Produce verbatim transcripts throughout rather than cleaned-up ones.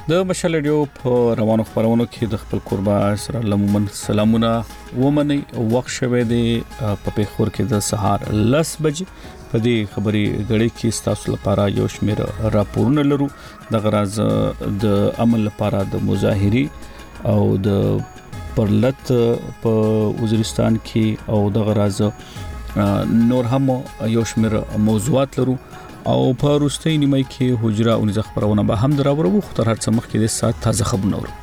د مشال رادیو په روانو خبرونو کې د خپل قربا سره لمومن سلامونه ومني وخت شوه دی په پیښور کې د سهار لس بجې په دې خبري غړي کې تاسو لپاره یو شمېر راپورونه لرو د غراز د عمل لپاره د مظاهري او د پرلط په وزیرستان کې او د غراز نور هم یو شمېر موضوعات لرو او په روستۍ نیمه کې حجره او نزخ خبرونه به هم دراوړو خو تر هر څه مخکې د سات تازه خبرونه ورو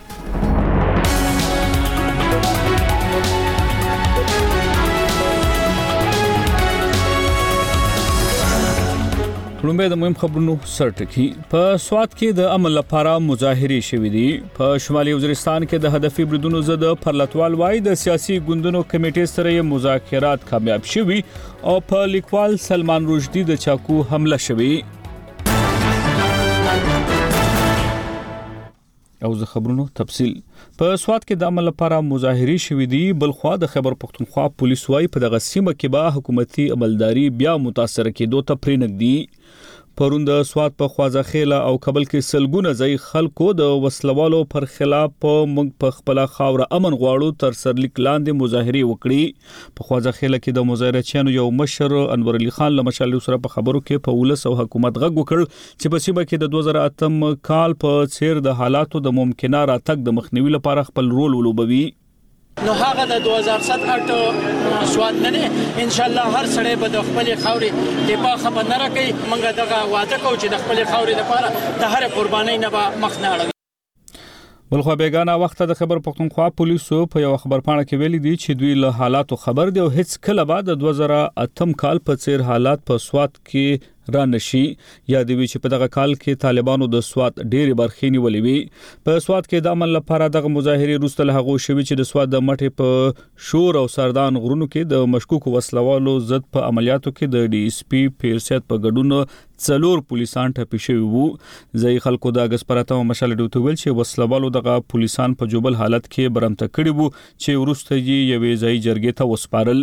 لومبه د مهم خبرونو سرټکی په سواد کې د عمل لپاره مظاهري شوې دي په شمالي وزیرستان کې د هدفي بریدونو زد پرلطوال وای د سیاسي ګوندونو کمیټې سره مذاکرات کامیاب شوي او په لیکوال سلمان رشدي د چاکو حمله شوې او زه خبرونو تفصیل په سواد کې د عمل لپاره مظاهري شوې دي بلخوا د خیبر پختونخوا پولیس وای په دغه سیمه کې به حکومتي عملداري بیا متاثر کېدو ته پرېنګ دي پرون د سواد په خوازخېله او کابل کې سلګونه ځای خلکو د وسلوالو پر خلاف موږ په خپل خاور امن غواړو تر سرلیک لاندې مظاهري وکړي په خوازخېله کې د مظاهرچیانو یو مشر انور علي خان لمشال سره په خبرو کې په ولس او حکومت غږ وکړ چې په سیمه کې د دوه زره اتم کال په څیر د حالاتو د ممکنه راتګ د مخنیوي لپاره خپل رول ولوبوي نو هغه د دوه هزار سات اټ سواد نه ان شاء الله هر سړی به د خپل خاورې دفاع خبر نه راکړي موږ دغه وعده کوو چې د خپل خاورې لپاره د هر قربانۍ نه به مخ نه اړوي بلخو بیگانه وخت د خبر پختونخوا پولیسو په یو خبر پاڼه کې ویلي دي چې دوی له حالاتو خبر دي او هیڅ کله بعد د دوه زره اتم کال په څیر حالات په سواد کې را نشي یا د وی چې په دغه کال کې طالبانو د سواد ډېری برخې نیولې وي په سواد کې د عمل لپاره دغه مظاهري روستل هغه شوی چې د سواد د مټې په شور او سردان غرونو کې د مشکوک وسلوالو ضد په عملیاتو کې د ډي اس پی پیرسیت په ګډون څلور پولیسان ټپي شوي وو ځای خلکو د اگست پرته مشال ډوته ویل چې وسلوالو دغه پولیسان په جوبل حالت کې برمته کړي وو چې ورسته یې یوې ځای جرګې ته وسپارل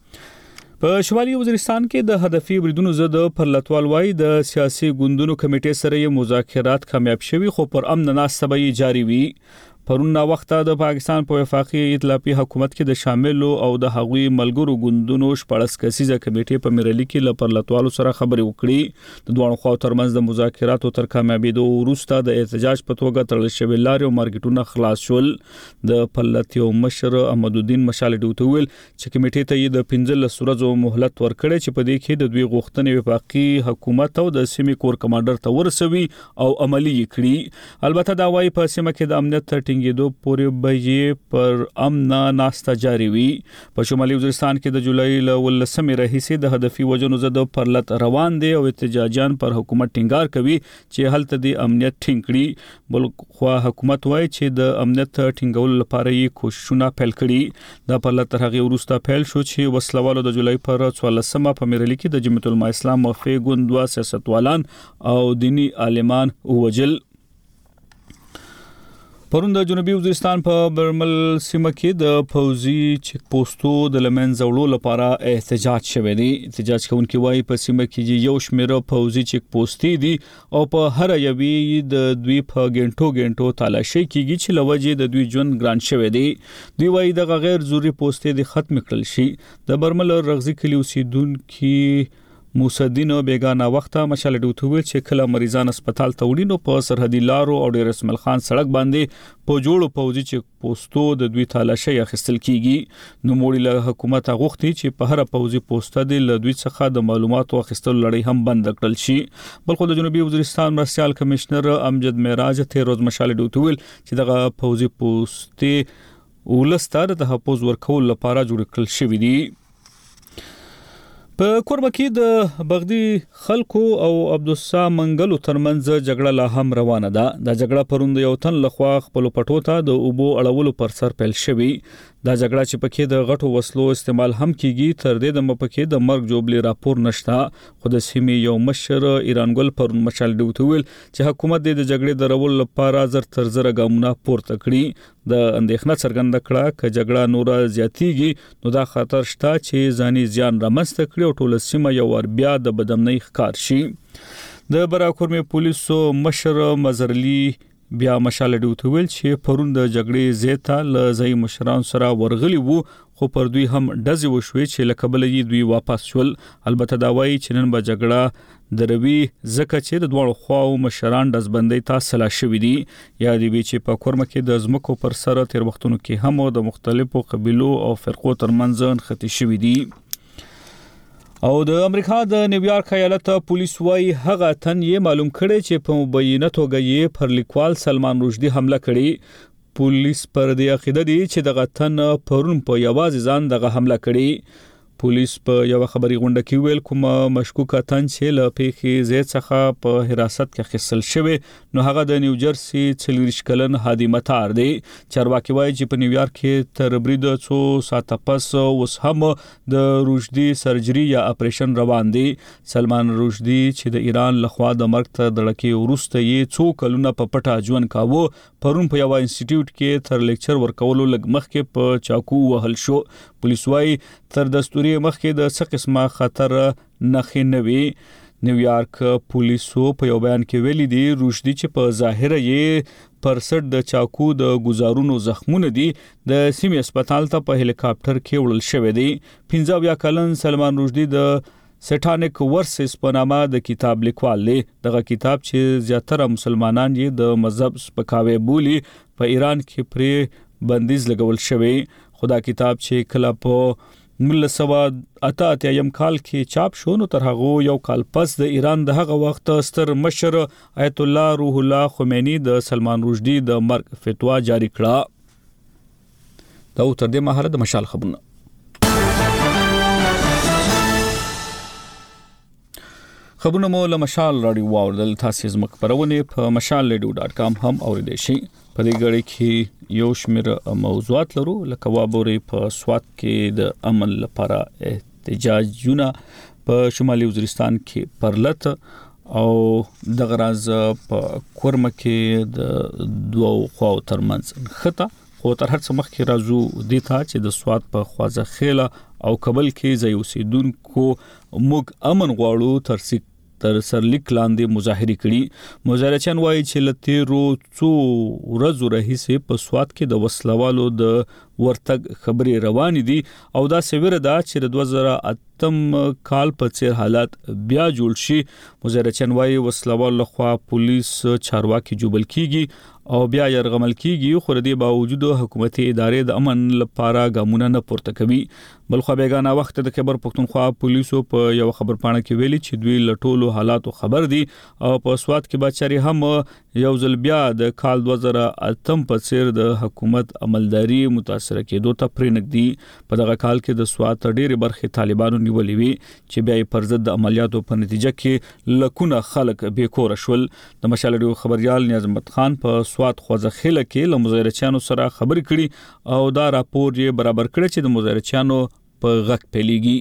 په شمالي وزیرستان کې د هدفي بریدونو زد پرلطوال وای د سیاسي ګوندونو کمیټې سره مذاکرات کامیاب شوي خو پر امن ناسبه جاری وي پرون نا وخت د پاکستان په وفاقي ائتلافي حکومت کې د شامل او د هغوی ملګرو ګوندونو شپږ کسیزه کمیټې په مرلي کې لپرلطوالو سره خبرې وکړي د دوه خواو ترمنځ د مذاکراتو تر کامیابیدو وروسته د احتجاج په توګه تړل شوی لارې او مارکیټونه خلاص شول د پلتیو مشر احمد الدین مشال ډوته ویل چې کمیټې ته د پنځل سورزو مهلت ورکړي چې په دې کې د دوی غوښتنې وفاقي حکومت او د سیمې کور کمانډر ته ورسوي او عملی کړي البته دا وايي په سیمه کې د امنیت ټینګېدو پورې به پر امن ناستا جاری وي په شمالي وزیرستان کې د جولای ل ولسمې راهیسې د هدفي وجنو زده پرلط روان دي او احتجاجان پر حکومت ټینګار کوي چې هلته د امنیت ټینګ کړي بل خو حکومت وایي چې د امنیت ټینګولو لپاره یې کوششونه پیل کړي د پرلط هغه وروسته پیل شو چې وسلوالو د جولای پر څوارلسمه په مرلي کې د جمعیت العلماء اسلام موافق ګوند وا سیاستوالان او دینی عالمان ووجل پرون د جنوبي وزیرستان په برمل سیمه کې د فوزي چک پوسټو د لمنځولو لپاره احتجاج شوه دی احتجاج کوونکي وایي په سیمه کې یو شمېر فوزي چک پوسټي دي او په هر یوي د دوی په ګنټو ګنټو تلاشي کیږي چې لوجه د دوی جون ګران شوه دی دوی وایي د غیر ضروري پوسټي د ختم کړل شي د برمل رغزي کلی اوسیدونکو موسدین بیگانه وخته مشال ډوته ویل چې کله مریضان هسپتال ته وړي نو په سرحدي لارو او ډیر اسماعیل خان سړک باندې په جوړو پوزي چې پوسټو د دوی تلاشي اخیستل کیږي نو موړي له حکومت غوښتي چې په هر پوزي پوسټه د لدوی څخه د معلوماتو اخیستل لړۍ هم بند کړل شي بلخو د جنوبي وزیرستان مرستيال کمشنر امجد معراج ته روز مشال ډوته ویل چې دغه پوزي پوسټي ولستار د تحفظ ورکول لپاره جوړ کړل شوی دی په کوربه کې د بغدی خلکو او عبدالسا منګلو ترمنځ جګړه لا هم روانه ده د جګړه پروند یو تن لخوا خپل پټو ته د اوبو اړولو پر سر پیل شوی دا جګړه چې پکې د غټو وسلو استعمال هم کیږي تر دې د مپکې د مرګ جوړبلي راپور نشته خو د سیمې یو مشر ایرانګل پرون مشال ډوته ویل چې حکومت د جګړې درول لپاره زر تر زر ګامونه پورته کړي د اندېښنه څرګنده کړه چې جګړه نور زیاتیږي نو دا خطر شته چې ځاني زیان رامنځته کړي او ټول سیمه یو ور بیا د بدامنۍ ښکار شي د براکورمه پولیسو مشر مزرلی بیا مشال راډیو ته ویل چې پرون د جګړې زیاته ل ځای مشران سره ورغلی وو خو پر دوی هم ډزې وشوې چې له کبله یې دوی واپس شول. البته دا وایي چې نن به جګړه دروي ځکه چې د دواړو خواو مشران ډزبندۍ ته سلا شوي دي. یادې وي چې په کورمه کې د ځمکو پر سر تیر وختونو کې هم د مختلفو قبیلو او فرقو ترمنځ نښتې شوي دي. او د امریکا د نیویارک ایالت پولیس وايي هغه تن یې معلوم کړي چې په مبینه توګه یې پر لیکوال سلمان رشدي حمله کړې. پولیس پر دې عقیده دي چې دغه تن پرون په یوازې ځان دغه حمله کړې. پولیس په یو خبري غونډه کې ویل کوم مشکوک تن چې له پیښې ځای څخه په حراست کې اخیستل شوی نو هغه د نیو جرسي څلوېښت کلن هادي متار دی. چارواکي وایي چې په نیویارک کې تر برید څو ساعته پس اوس هم د رشدي سرجري یا اپریشن روان دی. سلمان رشدي چې د ایران لخوا د مرګ ته دړکې وروسته یې څو کلونه په پټه ژوند کاوه پرون په یو انسټیټیوټ کې تر لیکچر ورکولو لږ مخکې په چاقو وهل شو. پولیس وايي تر دستوري مخکې د څه قسمه خطر نښې نه وي. نیویارک پولیسو په یو بیان کې ویلي دي رشدي چې په ظاهر یې پر سر د چاقو د گزارونو زخمونه دي د سیمې هسپتال ته په هلیکاپټر کې وړل شوی دی. پنځه اویا کلن سلمان رشدي د سټانیک ورسز په نامه د کتاب لیکوال دی. دغه کتاب چې زیاتره مسلمانان یې د مذهب سپکاوی بولي په ایران کې پرې بندیز لګول شوی. خدا کتاب چې کله په نولس سوه اته اتیا کال کې چاپ شو نو تر هغه یو کال پس د ایران د هغه وخت ستر مشر آیت الله روح الله خمینی د سلمان رشدي د مرګ فتوا جاری کړه. دا تر دې مهاله د مشال خبرونه. خبرونه مو له مشال راډیو واوردل. تاسو زموږ خبرونه په مشال راډیو ډاټ کام هم اوریدئ شئ. په دې غړي کې یو شمېر موضوعات لرو لکه وابوري په سوات کې د عمل لپاره احتجاجونه په شمالي وزیرستان کې پرلت او د غراز په کورمه کې د دوه خواو ترمنځ خطه خو تر هر څه مخکې راځو د تا چې د سوات په خوازه خېله او کابل کې ځای اوسیدونکو موږ امن غواړو ترڅ تر سرلیک لاندې مظاهره کړي. مظاهرچیان وایي چې لتیرو څو ورځې راهیسې په سوات کې د وسلوالو د ورتګ خبرې روان دي او دا سویره ده چې د دوه زره اتم کال په څیر حالات بیا جوړ شي. مظاهرچیان وایي وسلوال لخوا پولیس چارواکي جوبل کیږي او بیا يرغمل کیږي خو د دې باوجود حکومتي ادارې د امن لپاره ګامونه نه پورته کوي. بلخو بیگانه وخت د خبر پښتونخوا پولیسو په یو خبر پاڼه کې ویلي چې دوی لټولو حالاتو خبر دي او په سوات کې بچاري هم یو ځل بیا د کال دوه زره اتم په څیر د حکومت عملداري متاثر کېدو ته پرېنګدي. په دغه کال کې د سوات ډېرې برخې طالبانو نیولې وي چې بیا یې پر ضد د عملیاتو په نتیجه کې لکونه خلک بې کوره شول. د مشال راډیو خبريال نیاز احمد خان په سوات خوځه خېله کې له مظاهرچیانو سره خبرې کړي او دا راپور یې برابر کړی چې د مظاهرچیانو په غږ پیلېږي.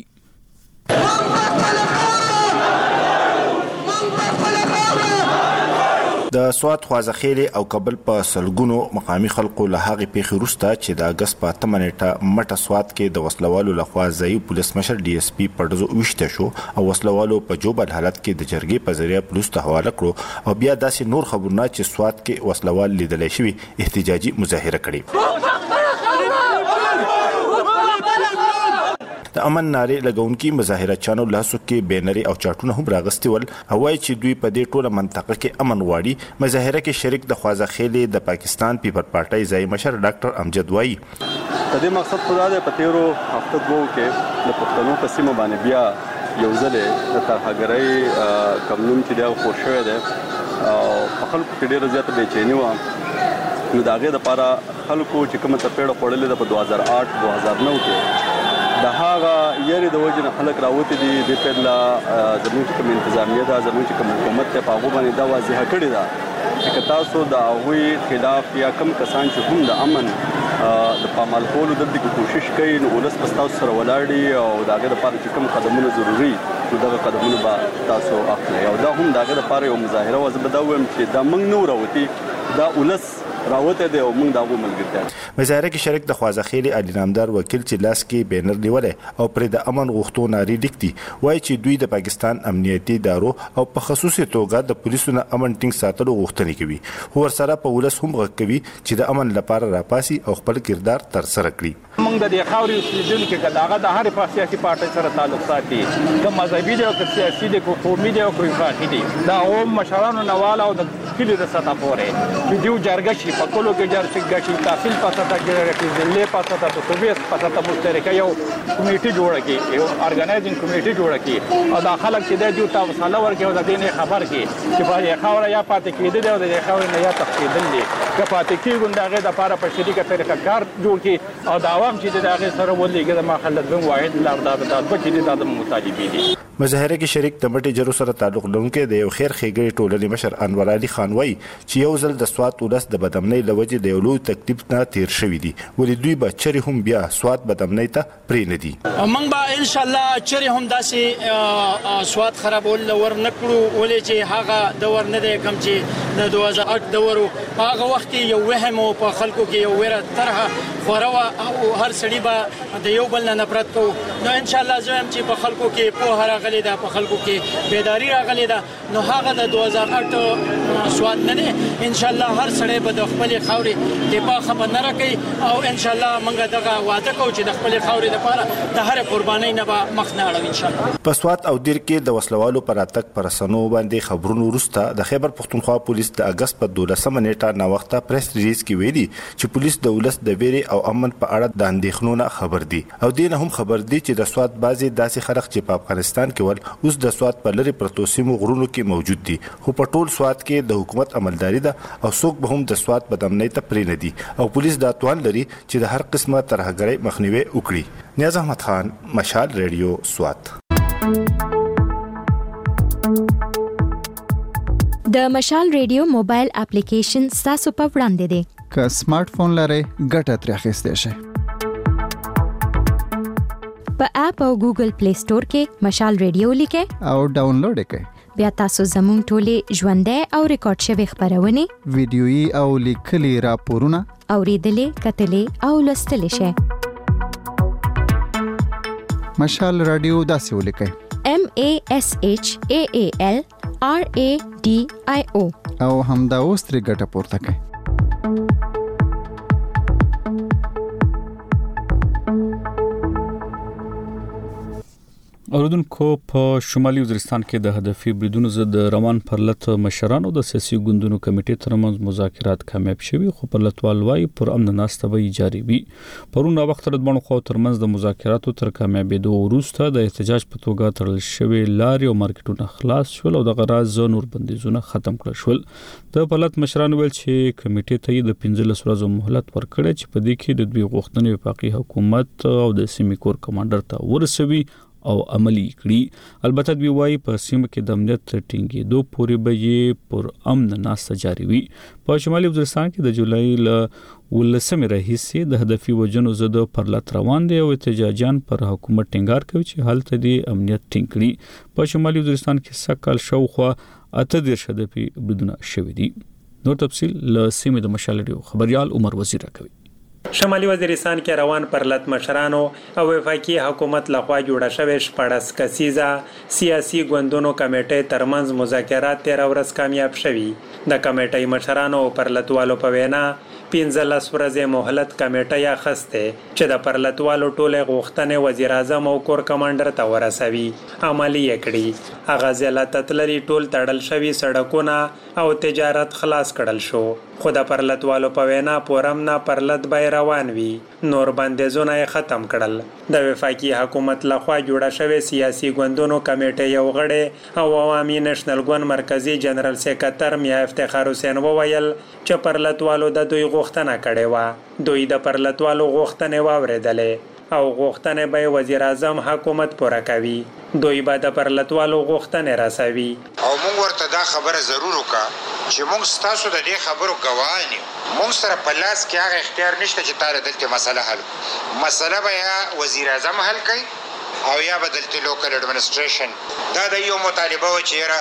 د سوات خوازخېلې او کابل په سلګونو مقامي خلکو له هغې پیښې وروسته چې د اګست په اتمه نیټه مټه سوات کې د وسلوالو لخوا ځایي پولیس مشر ډي اس پي په ډزو ویشته شو او وسلوالو په جوبل حالت کې د جرګې په ذریعه پولیسو ته حواله کړو او بیا داسې نور خبرونه چې سوات کې وسلوال لیدلی شوي احتجاجي مظاهره کړې. د امن نارې لګونکي مظاهرچیانو لاسو کې بینري او چاټونه هم راغستي ول او وايي چې دوی په دې ټوله منطقه کې امن غواړي. مظاهره کې شریک د خوازخېلې د پاکستان پیپل پارټۍ ځای مشر ډاکټر امجد وايي د دې مقصد خدا د پتیرو هفته دوه کې د پښتنو په سیمه باندې بیا یو ځل د ترهګرۍ کمنوم چې دا خور شوی دی او په خلکو کې ډېره زیاته بېچیني وه نو د هغې دپاره خلکو چې کومه څپېړه خوړلې ده په دوه زره آټ دوه هزار نو کې د هغه یاري د وجې نه خلک راوتي دي. دې پیله زموږ چې کوم انتظامیه ده زموږ چې کوم حکومت دی په هغو باندې دا واضحه کړې ده چې که تاسو د هغوی خلاف یا کم کسان چې هم د امن د پامال کولو دلته کې کوشش کوي نو ولس به ستاسو سره ولاړ دي او د هغې دپاره چې کوم قدمونه ضروري نو دغه قدمونه به تاسو اخلئ او دا هم د هغې دپاره یو مظاهره وه. زه به دا ووایم چې دا موږ نه وراوتي دا ولس راوته دی او موږ دا وملګرتیا. مظاهره کې شریک د خوازخیل علي نامدار وکیل چې لاس کې بینر نیولې او پر د امن غوښتو ناری لیکتي وایي چې دوی د پاکستان امنیتي ادارو او په خصوصي توګه د پولیسو نه امن ټینګ ساتلو غوښتنې کوي. خو ورسره په ولس هم غږ کوي چې د امن لپاره راپاسي او خپل کردار تر سره کړي. موږ د دې خاورې اوسېدونکي که د هغه د هرې سیاسي پارټۍ سره تعلق ساتي، که مذهبي دی او که سیاسي دی، که قومي دی او که وفاقي دی، د هغو مشرانو نه واله او د کلي د سطحه پورې چې دوی جرګه شي، په کلو کې جرګه شي، تحصیل په سطحه کې شي، ضلعې په سطحه، په صوبې په سطحه مشترکه یو کمیټي جوړه کړي، یو ارګنایزینګ کمیټي جوړه کړي او دا خلک چې دی دوی ته حوصله ورکړي او د دې نه خبر کړي چې په دې خاوره یا پاتې کېدل دی او د دې خاورې نه یا تښتېدل دي. که پاتې کېږو د هغې دپاره په شریکه طریقه کار جوړ کړي او د عوام چې د هغې سره ولېږي د ما خلک بن واحد لار دا د بچې دي دا د مطالبې دي. مظاهره کې شریک د مټي جرو سره تعلق لرونکي د یو خیر ښېګړې ټولنې مشر انور علي خان وایي چې یو ځل د سوات ولس د بدامنۍ له وجې د یو لوی تکلیف نه تیر شوي دي، ولې دوی به چرې هم بیا سوات بدامنۍ ته پرېنږدي. موږ به انشاءالله چرې هم داسې سوات خرابول ور نه کړو، ولې چې هغه دور نه دی کوم چې د دوه زره اته دور و. په هغه وخت کې یو وهم و په خلکو کې یو ویره طرحه خوره وه او هر سړي به د یو بل نه نفرت کوو. نو انشاءالله زه وایم چې په خلکو کې پوهه راغلې ده، په خلکو کې بیداري راغلې ده. نو هغه د دوه زره اته سواد نه دی. انشاءالله هر سړی به د خپلې خاورې دفاع خبر نه راکوي او انشاءالله موږ دغه واده کوو چې د خپلې خاورې دپاره د هرې قربانۍ نه به مخ نه اړوو انشاءالله. په سوات او دیر کې د وسلوالو پر راتګ پر رسنیو باندې خبرونو وروسته د خیبر پښتونخوا پولیس د اګست په دولسمه نیټه ناوخته پریس ریلیز کې ویلي چې پولیس د ولس د ویرې او امن په اړه د اندېښنو نه خبر دي او دې نه هم خبر دي چې د سوات بعضې داسې خلک چې په افغانستان کې ول اوس د سوات په لرې پرتو سیمو غرونو کې موجود دي. خو په ټول سوات کې د حکومت عملداري ده او څوک به هم د سوات بدامنۍ ته پرېنږدي او پولیس دا توان لري چې د هر قسمه ترهګرۍ مخنیوی وکړي. نیاز احمد خان، مشال ریډیو، سوات. د مشال ریډیو موبایل اپلیکیشن ستاسو په وړاندې دی. که سمارټ فون لرئ ګټه ترې اخیستی شئ. په اپ او ګوګل پلی سٹور کې مشال ریډیو لیکئ او ډاونلوډ یې کړئ. بیا تاسو زموږ ټولې ژوندۍ او ریکارډ شوې خپرونې، ویډیويي او لیکلي راپورونه اورېدلې، کتلې او لوستلی شئ. مشال رادیو داسې ولیکئ: M A S H A A L R A D I O او همدا اوس ترې ګټه پورته کړئ. اوردونکو په شمالي وزیرستان کې د هدفي بریدونو ضد روان پرلط مشرانو د سیاسي ګوندونو کمیټې ترمنځ مذاکرات کامیاب شوي، خو پرلطوال وايي پر امن ناسته به جاري وي. پرون وخت ردبڼو خو ترمنځ د مذاکراتو تر کامیابېدو وروسته د احتجاج په توګه تړل شوی لارې او مارکیټونه خلاص شول او د غراض نور بندیزونه ختم کړل شول. د پرلط مشرانو ویل چې کمیټې ته د پنځلس ورځو مهلت ورکړی چې په دې کې د دوی غوښتنې وفاقي حکومت او د سیمې کور کمانډر ته ورسوي او عملی کړي. البته دوی وايي په سیمه کې د امنیت ټینګېدو پورې به یې پر امن ناسته جاري وي. په شمالي وزیرستان کې د جولای له ولسمې راهیسې د هدفي وژنو ضد پرلط روان دی او احتجاجیان پر حکومت ټینګار کوي چې هلته د امنیت ټینګ کړي. په شمالي وزیرستان کې سږ شاوخوا اته دېرش هدفي بریدونه شوي دي. نور تفصیل له سیمې د مشال ریډیو خبريال عمر وزیر راکوي. شمالي وزیرستان کې روان پرلط مشرانو او وفاقي حکومت لخوا جوړه شوې شپږ کسیزه سیاسي ګوندونو کمیټې ترمنځ مذاکرات تیر ورځ کامیاب شوي. د کمیټې مشرانو او پرلطوالو په وینا پنځلس ورځې مهلت کمیټه یا خسته چې د پرلطوالو ټولې غوښتنې وزیر اعظم او کور کمانډر ته ورسوي عملی کړي. هغه ځله تتلري ټول تړل شوي سړکونه او تجارت خلاص کړل شو، خو د پرلطوالو په وینا پورم نه پرلط به روان وي. نور بندیزونه یې ختم کړل. د وفاقي حکومت لخوا جوړه شوې سیاسي ګوندونو کمیټې یو غړی او عوامي نېشنل ګوند مرکزی جنرال سکرټر میا افتخار حسین وویل چې پرلطوالو د دوی غوښتنه کړې وه. دوی د پرلطوالو غوښتنې واورېدلې او غوښتنې به وزیر اعظم حکومت پوره کوي. دوی به د پرلطوالو غوښتنې رسوي او موږ ورته دا خبره ضرور وکړه چې موږ ستاسو د دې خبرو ګواهان یو. موږ سره په لاس کې هغه اختیار نشته چې تاره دلته مسله حل مسله به یا وزیر اعظم حل کوي او یا به دلته لوکل اډمنسټریشن. دا د یو مطالبه و چې یاره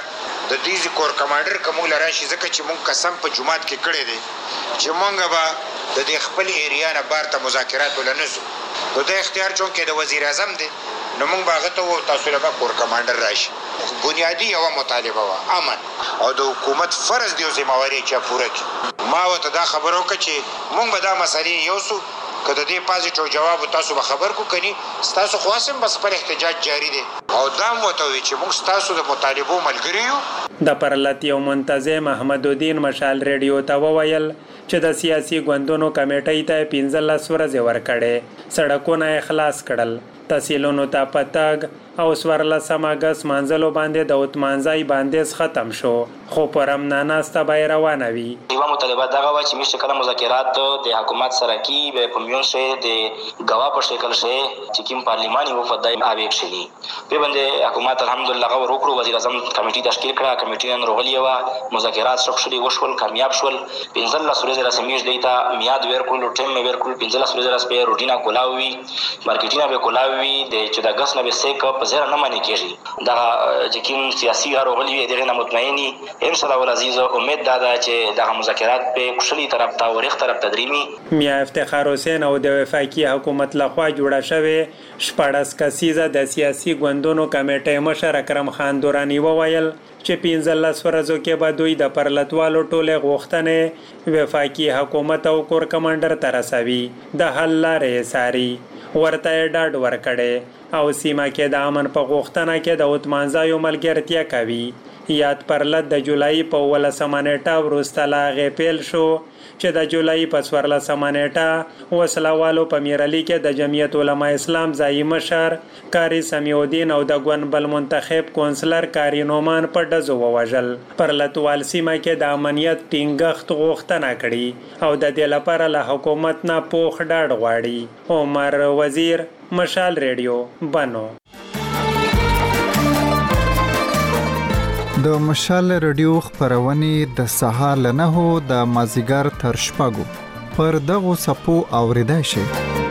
د دې کور کمانډر کوم لراشي ځکه چې مونږ قسم په جمعات کې کړی دی چې مونږ به د دې خپل ایریا نه بار ته مذاکرات ولنسو نو د اختیار چون کې د وزیر اعظم دی نو مونږ باغ ته و تاسو له کور کمانډر راشي بنیادی یو مطالبه وا امن او د حکومت فرض دی او ذمہواری چې پوره کړي ما وته دا خبرو ک چې مونږ به دا مسلې یو سو کله دې پازیټیو جواب تاسو به خبر کو کني تاسو خاصم بس پر احتجاج جاری دی او دا متوي چې موږ تاسو د مطالبو ملګری یو د پرلط یو منتظم احمد الدین مشال ریډیو ته وویل چې د سیاسي ګوندونو کمیټې ته پنځلس ورځې ورکړې سړکونه خلاص کړل تحصیلونو ته پتاګ او سورلسم اگست منځلو باندې د اوتمانځای باندې ختم شو خو پرم ناناسته به روانه وي یو مطالبه دغه و چې مشکل مذاکرات د حکومت سره کی به پمیون شه د غوا په شکل شه چې کوم پارلماني وفدای اویک شي په باندې حکومت الحمدلله غو وکړو وزیر اعظم کمیټه تشکیل کړه کمیټه نن روغلی و مذاکرات شخصي وشول کامیاب شول پنځل سورې رسمیش دیتا میاد ورکول ټیم ورکول پنځل سورې رسمي روټینا کولاوي مارکیټینا به کولاوي د چې د اگست نه به سیک په زیر نه مانی کېږي دا چې کوم سیاسي روغلی دغه نه مطمئني ان شاء الله العزیز امید دا ده چې د مذاکرات په کشلي طرف ته ورخ طرف تدریمي میا افتخار حسین او د وفاقي حکومت لخوا جوړه شوې شپږ کسیزه د سیاسي ګوندونو کمیټې مشر اکرم خان دورانی وویل چې پنځلس ورځو کې به دوی د پرلطوالو ټولې غوښتنې وفاقي حکومت او کور کمانډر ته رسوي د حل لارې ساري ورته ډاډ ورکړي او سیمه کې د امن په غوښتنه کې د اوتمانځایو ملګرتیا کوي یاد پرلط د جولای په ولسمه نیټه وروسته لا غې پیل شو چې د جولای په څوارلسمه نیټه وسلوالو په میرالي کې د جمعیت علما اسلام ځایي مشر کاری سمیع الدین او د ګوند بل منتخب کونسلر کاری نومان په ډزو ووژل پرلط وال سیمه کې د امنیت ټینګښت غوښتنه کړي او د دې لپاره له حکومت نه پوخ ډاډ غواړي عمر وزیر مشال ریډیو بنو د مشال ریډیو خبرونه د سهار له نهو د مازیګر تر شپږو پر دغه سپو اوریدای شي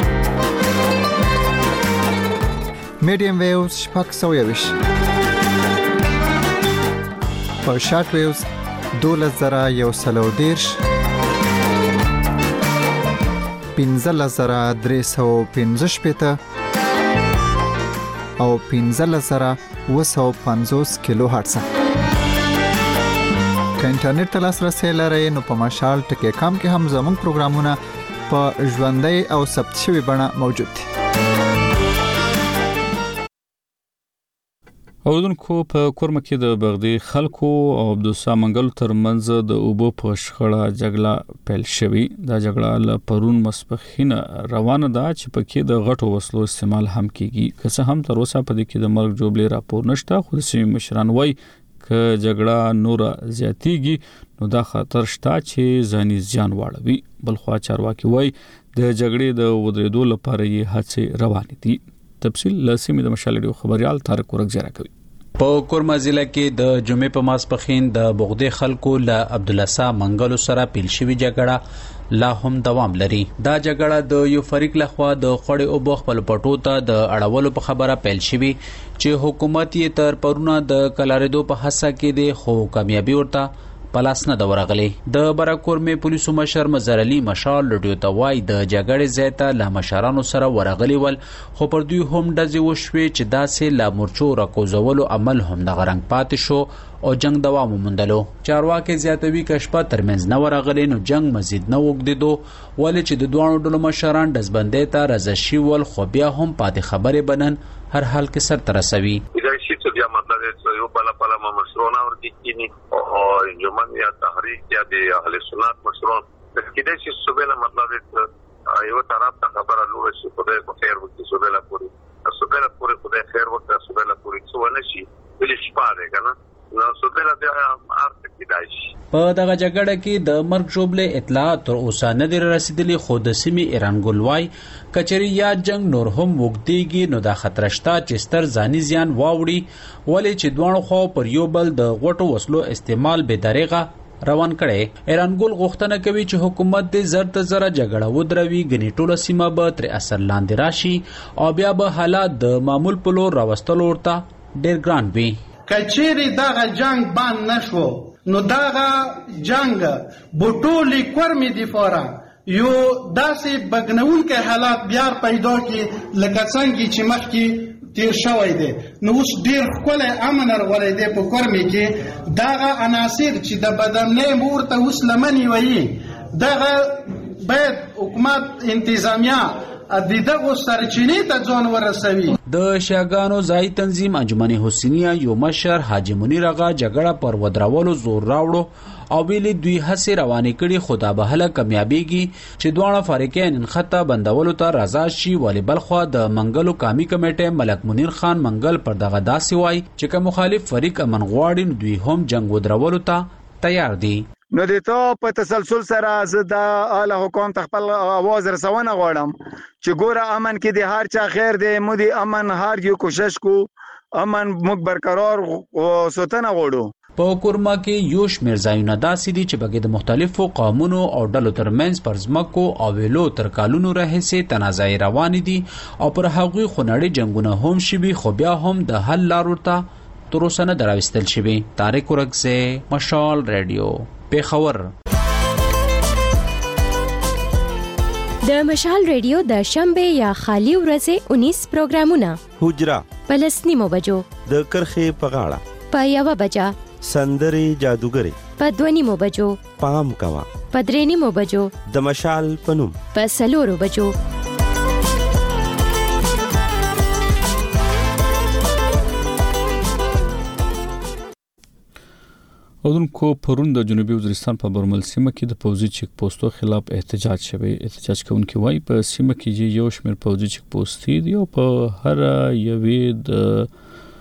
میډیم ویوز شپږ سو یوش په شارټ ویوز دولس زره یو سلو دیرش پنځلس زره درې سو پنځه شپېته او پنځلس زره اوه سوه پنځوس کیلو هرتز که انټرنیټ ته لاسرسی لرئ نو په مشال ټکی کام کې هم زموږ پروګرامونه په ژوندۍ او ثبت شوي بڼه موجود دي. اوردونکو په کورمه کې د بغدی خلکو او د سامنګل ترمنځ د اوبو په شخړه جګړه پیل شوې. دا جګړه له پرون مسپخین روانه ده چې پکې د غټو وسلو استعمال هم کیږي. که څه هم تر اوسه په دې کې د مرګ جوړې راپور نشته، خو د سیمې مشران وایي که جګړه نور زیاتیږي نو دا خطر شته چې ځاني زیان واړوي. بلخوا چارواکي وایي د جګړې د ودرېدو لپاره یې هڅې روانې دي. تفصیل لسیمه د مشال ریډیو خبريال طارق ورغزیرا کوي. په کورما ضلع کې د جمعې په ماسپخین د بغدی خلکو له عبدالله منګلو سره پیل شوې جګړه لا هم دوام لري. دا جګړه د یو فریق لخوا د خړې او بخ په پټو ته د اړولو په خبره پیل شوې چې حکومت یې تر پرونه د کلاریدو په حصہ کې دی، خو کامیابی ورته پلاس نه د ورغلی. د براکور می پولیسو مشر مظهر علي مشال لډیو ته وای د جګړې زیاته له مشرانو سره ورغلی ول، خو پر دوی هم ډزې وشوې چې داسې لا مورچو راکوزولو عمل هم د غرنګ پاتې شو او جنگ دوام ومندلو. چارواکي زیاتوي کشپه ترمنځ نه ورغلی نو جنگ مزید نه وګدیدو، ولې چې د دوه ډلو مشران دزبندې ته رضا شي ول، خو بیا هم پاتې خبرې بنن هر حال کې سر ترسوي. یا مطلب یو بلا بلا مشروعنا ورته کینی او انجمن یا تحریک یا د اهل سنت مشروع کله چې صوبه مطلب یو طرف ته خبره لوي چې خدای په خیر وکړي، صوبه لا پوری صوبه لا پوری خدای خیر وکړي، صوبه لا پوری څو نه شي بل شپاره کنه نو صوبه لا د ارته کې دایشي. په دغه جګړه کې د مرګ جوړلې اطلاعات تر اوسه نه دی رسیدلې، خو د سیمې ایران ګلوای کچری یا جنگ نور هم وګديږي نو دا خطر شته چې ستر ځاني زیان واوړي، ولې چې دوه خو پر یو بل د غټو وسلو استعمال به دریغه روان کړي. ایران ګل غوښتنه کوي چې حکومت دې زر ته زر جګړه ودروي، غني ټوله سیمه به تر اثر لاندې راشي او بیا به حالات د معمول په لور راوستل ورته ډېر ګران وي. کچېری دغه جنگ بند نشو نو دغه جنگ بوټولي کورمې دی فورا یو داسې بګنونکي حالات بیا پیدا کی لکه څنګه چې مخکې تیر شوی دی نو اوس ډیر ښکلی امن راغلی دی په کورمې کې دغه عناصر چې د بدامنۍ مور ته اوس لمنې ویي دغه باید حکومت انتظامیه د دغو سرچینې ته ځان ورسوي. د شیعاګانو ځای تنظیم انجمن حسینیه یو مشر حاجی منیر آغا جګړه پر ودرولو زور راوړو او ویلي دوی هڅې روانې کړي خو دا به هله کامیابیږي چې دواړه فریقین نښته بندولو ته رضا شي. ولې بلخوا د منګلو قامي کمیټې ملک منیر خان منګل پر دغه داسې وایي چې که مخالف فریق امن غواړي نو دوی هم جنګ ودرولو ته تیار دي. نو د ته په تسلسل سره زه د اعلی حکومت خپل اواز رسونه غواړم چې ګوره امن کې د هر چا خیر دی مو د امن هر یو کوشش کو امن موږ برقرار ساتنه غواړو. په کورما کې یو شمېر ځایونه داسې دي چې پکې د مختلفو قومونو او ډلو ترمنځ پر ځمکو او ویلو تر کالونو راهیسې تنازعې روانې دي او پر هغوی خونړي جنګونه هم شوي خو بیا هم د حل لارو ته تر اوسه نه دراوستل شوي. طارق ورکزی، مشال ریډیو، پیښور. د مشال ریډیو د شنبه یا خالی ورځې انیس پروګرامونه حجره پلسنیمو بجو د کرخې په غاړه په یوه بجه سندري جادوګري په دوه نیمو بجو پام کوا په درې نیمو بجو د مشال پنوم په څلورو بجو. اودونکو پرون د جنوبي وزیرستان په برمل سیمه کې د پوځي چیک پوسټو خلاف احتجاج شوی. احتجاج کوونکي وایي په سیمه کې یو شمېر پوځي چیک پوسټ دي او په هر یوې د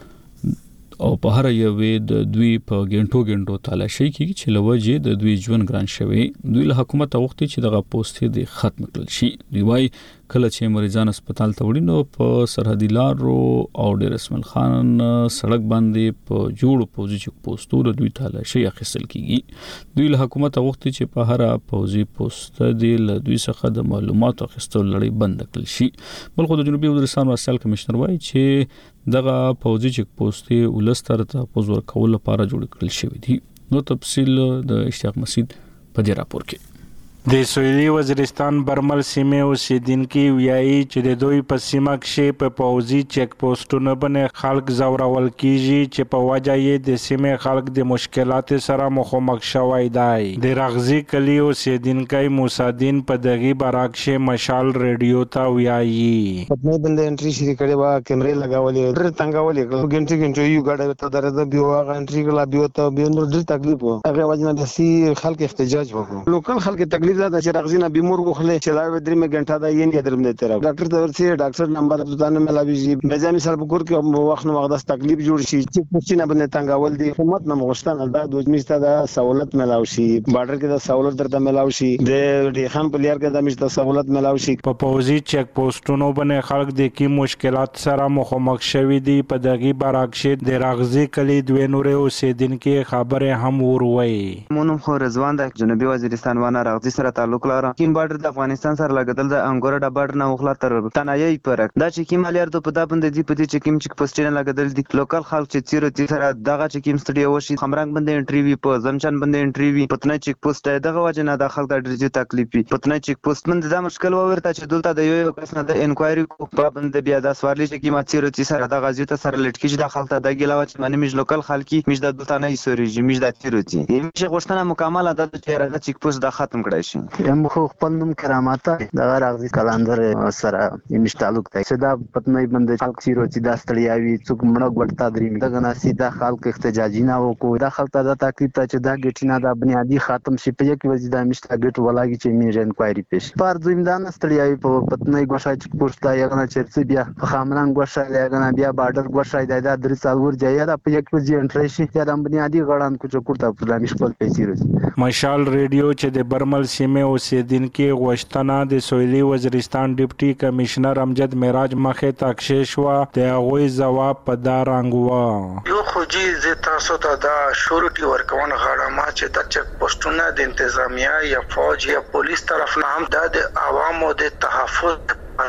او په هر یوې د دوی په ګنټو ګنټو تلاشي کیږي چې لوجه د دوی ژوند ګران شوی. دوی له حکومت غوښتي چې دغه پوسټ دې ختم کړل شي. دوی وایي کله چې مریضان هسپتال ته وړي نو په سرحدي لارو او ډیر اسماعیل خان سړک باندې په جوړ پوځي چیک پوسټو دوی تلاشي اخیستل کیږي. دوی له حکومت غوښتي چې په هر پوځي پوسټ دې له دوی څخه د معلوماتو اخیستل لړۍ بند کړل شي. بلخو د جنوبي وزیرستان مرستیال کمشنر وایي چې دغه پوځي چیک پوسټ ولستر ته پوز ورکول لپاره جوړ کړل شوی دي. نو تفصیل د اشتیاق مسعود په دې راپور کې. د سویلي وزیرستان برمل سیمه اوسیدونکو ویایي چې د دوی په سیمه کې په پوځي چیک پوسټونو باندې خلک زورول کیږي چې په وجه یې د سیمه خلک د مشکلاتو سره مخامخ شوي دي. د رغزي کلی اوسیدونکو موسادین په دغه براکشه مشال ریډیو ته ویایي په دې باندې انټری شری کړي وا کیمرې لگاولې ډېر څنګه ولې ګنټي ګنټي یو غاډه ته درته بیو هغه انټری کلا بیو ته بیو نور ډېر تکلیف وو. هغه وجه نه سي خلک احتجاج وکړو. لوکل خلک تکلیف زیاده چې رغزینا بیمور غوخله چې لا درې مې غنټه دا یې نه درم نه تر ډاکټر ته ورسي ډاکټر نمبر ځانه ملاوي شي مزامي سره کور کې وخت نو وخت تکلیف جوړ شي چې پوښتنه باندې تنګاول دي حکومت نه مغشتان دا د میسته دا سہولت ملاوي شي بارډر کې دا سہولت درته ملاوي شي د ډی خان پلیار کې دا میسته سہولت ملاوي شي. په پوزي چیک پوسټونو باندې خلک د کی مشکلات سره مخامخ شوي دي. په دغه براکشه د رغزي کلی دوه نورې اوسیدونکو خبره هم وروي. مونږ خو رضوان د جنوبي وزیرستان ونه رغزي سره تعلق لري. کیم بارډر د افغانستان سره لګیدل د انګور د بارډر نه وخلا تر تنایي پرک دا چې کیم الیار ته په دا باندې دی په دې چې کیم چیک پوسټ نه لګیدل دي. لوکل خلک چې چیرې چې سره دغه چې کیم سټډي وشي خمرنګ باندې انټریوی په زمچان باندې انټریوی پتنه چیک پوسټ دغه وجه نه د خلک د ډیجی تکلیفي پتنه چیک پوسټ باندې دا مشکل ورته چې دلته د یو کس نه د انکوایري کو په باندې بیا د سوارلی چې کیم چیرې چې سره د غزي ته سره لټکی چې د خلک د ګیلاو چې باندې مج لوکل خلکي مج د دلته نه سوريږي مج د چیرې چې یمشه غوښتنه مکمل ده چې راغ چیک پوسټ د ختم کړای شي. یم خو خپل نوم کرامات د راغزي کلندر سره یمش تعلق دی. صدا پتنې باندې خلک چیرې چې د استړیاوي څوک مړ غړتا درې دغه ناسي د خلک احتجاجي نه وکړو. د خلک ته د تکلیف ته چې دا ګټینا د بنیادی ختم شي په یک وځي د مشته ګټ ولاږي چې میژ انکوایري پیش پر زمیندان استړیاوي په پتنې غوښای چې پوسټ یې نه چرته بیا خامران غوښای لګنه بیا بارډر غوښای د درې څلور ځای د په یک وځي انټری شي د بنیادی غړان کو چې کوړه په لامش خپل پیسې. مشال ریډیو چې د برمل سیمه اوسیدونکو غوښتنه د سویلي وزیرستان ډیپټي کمشنر امجد معراج مخه تاکشش وا د هغوی جواب په دا رنګ وا یو خوجي ز تاسو ته دا شورټي ورکون غواړم چې د چک پوسټونو د انتظامیه یا فوج یا پولیس طرف نه هم د عوامو د تحفظ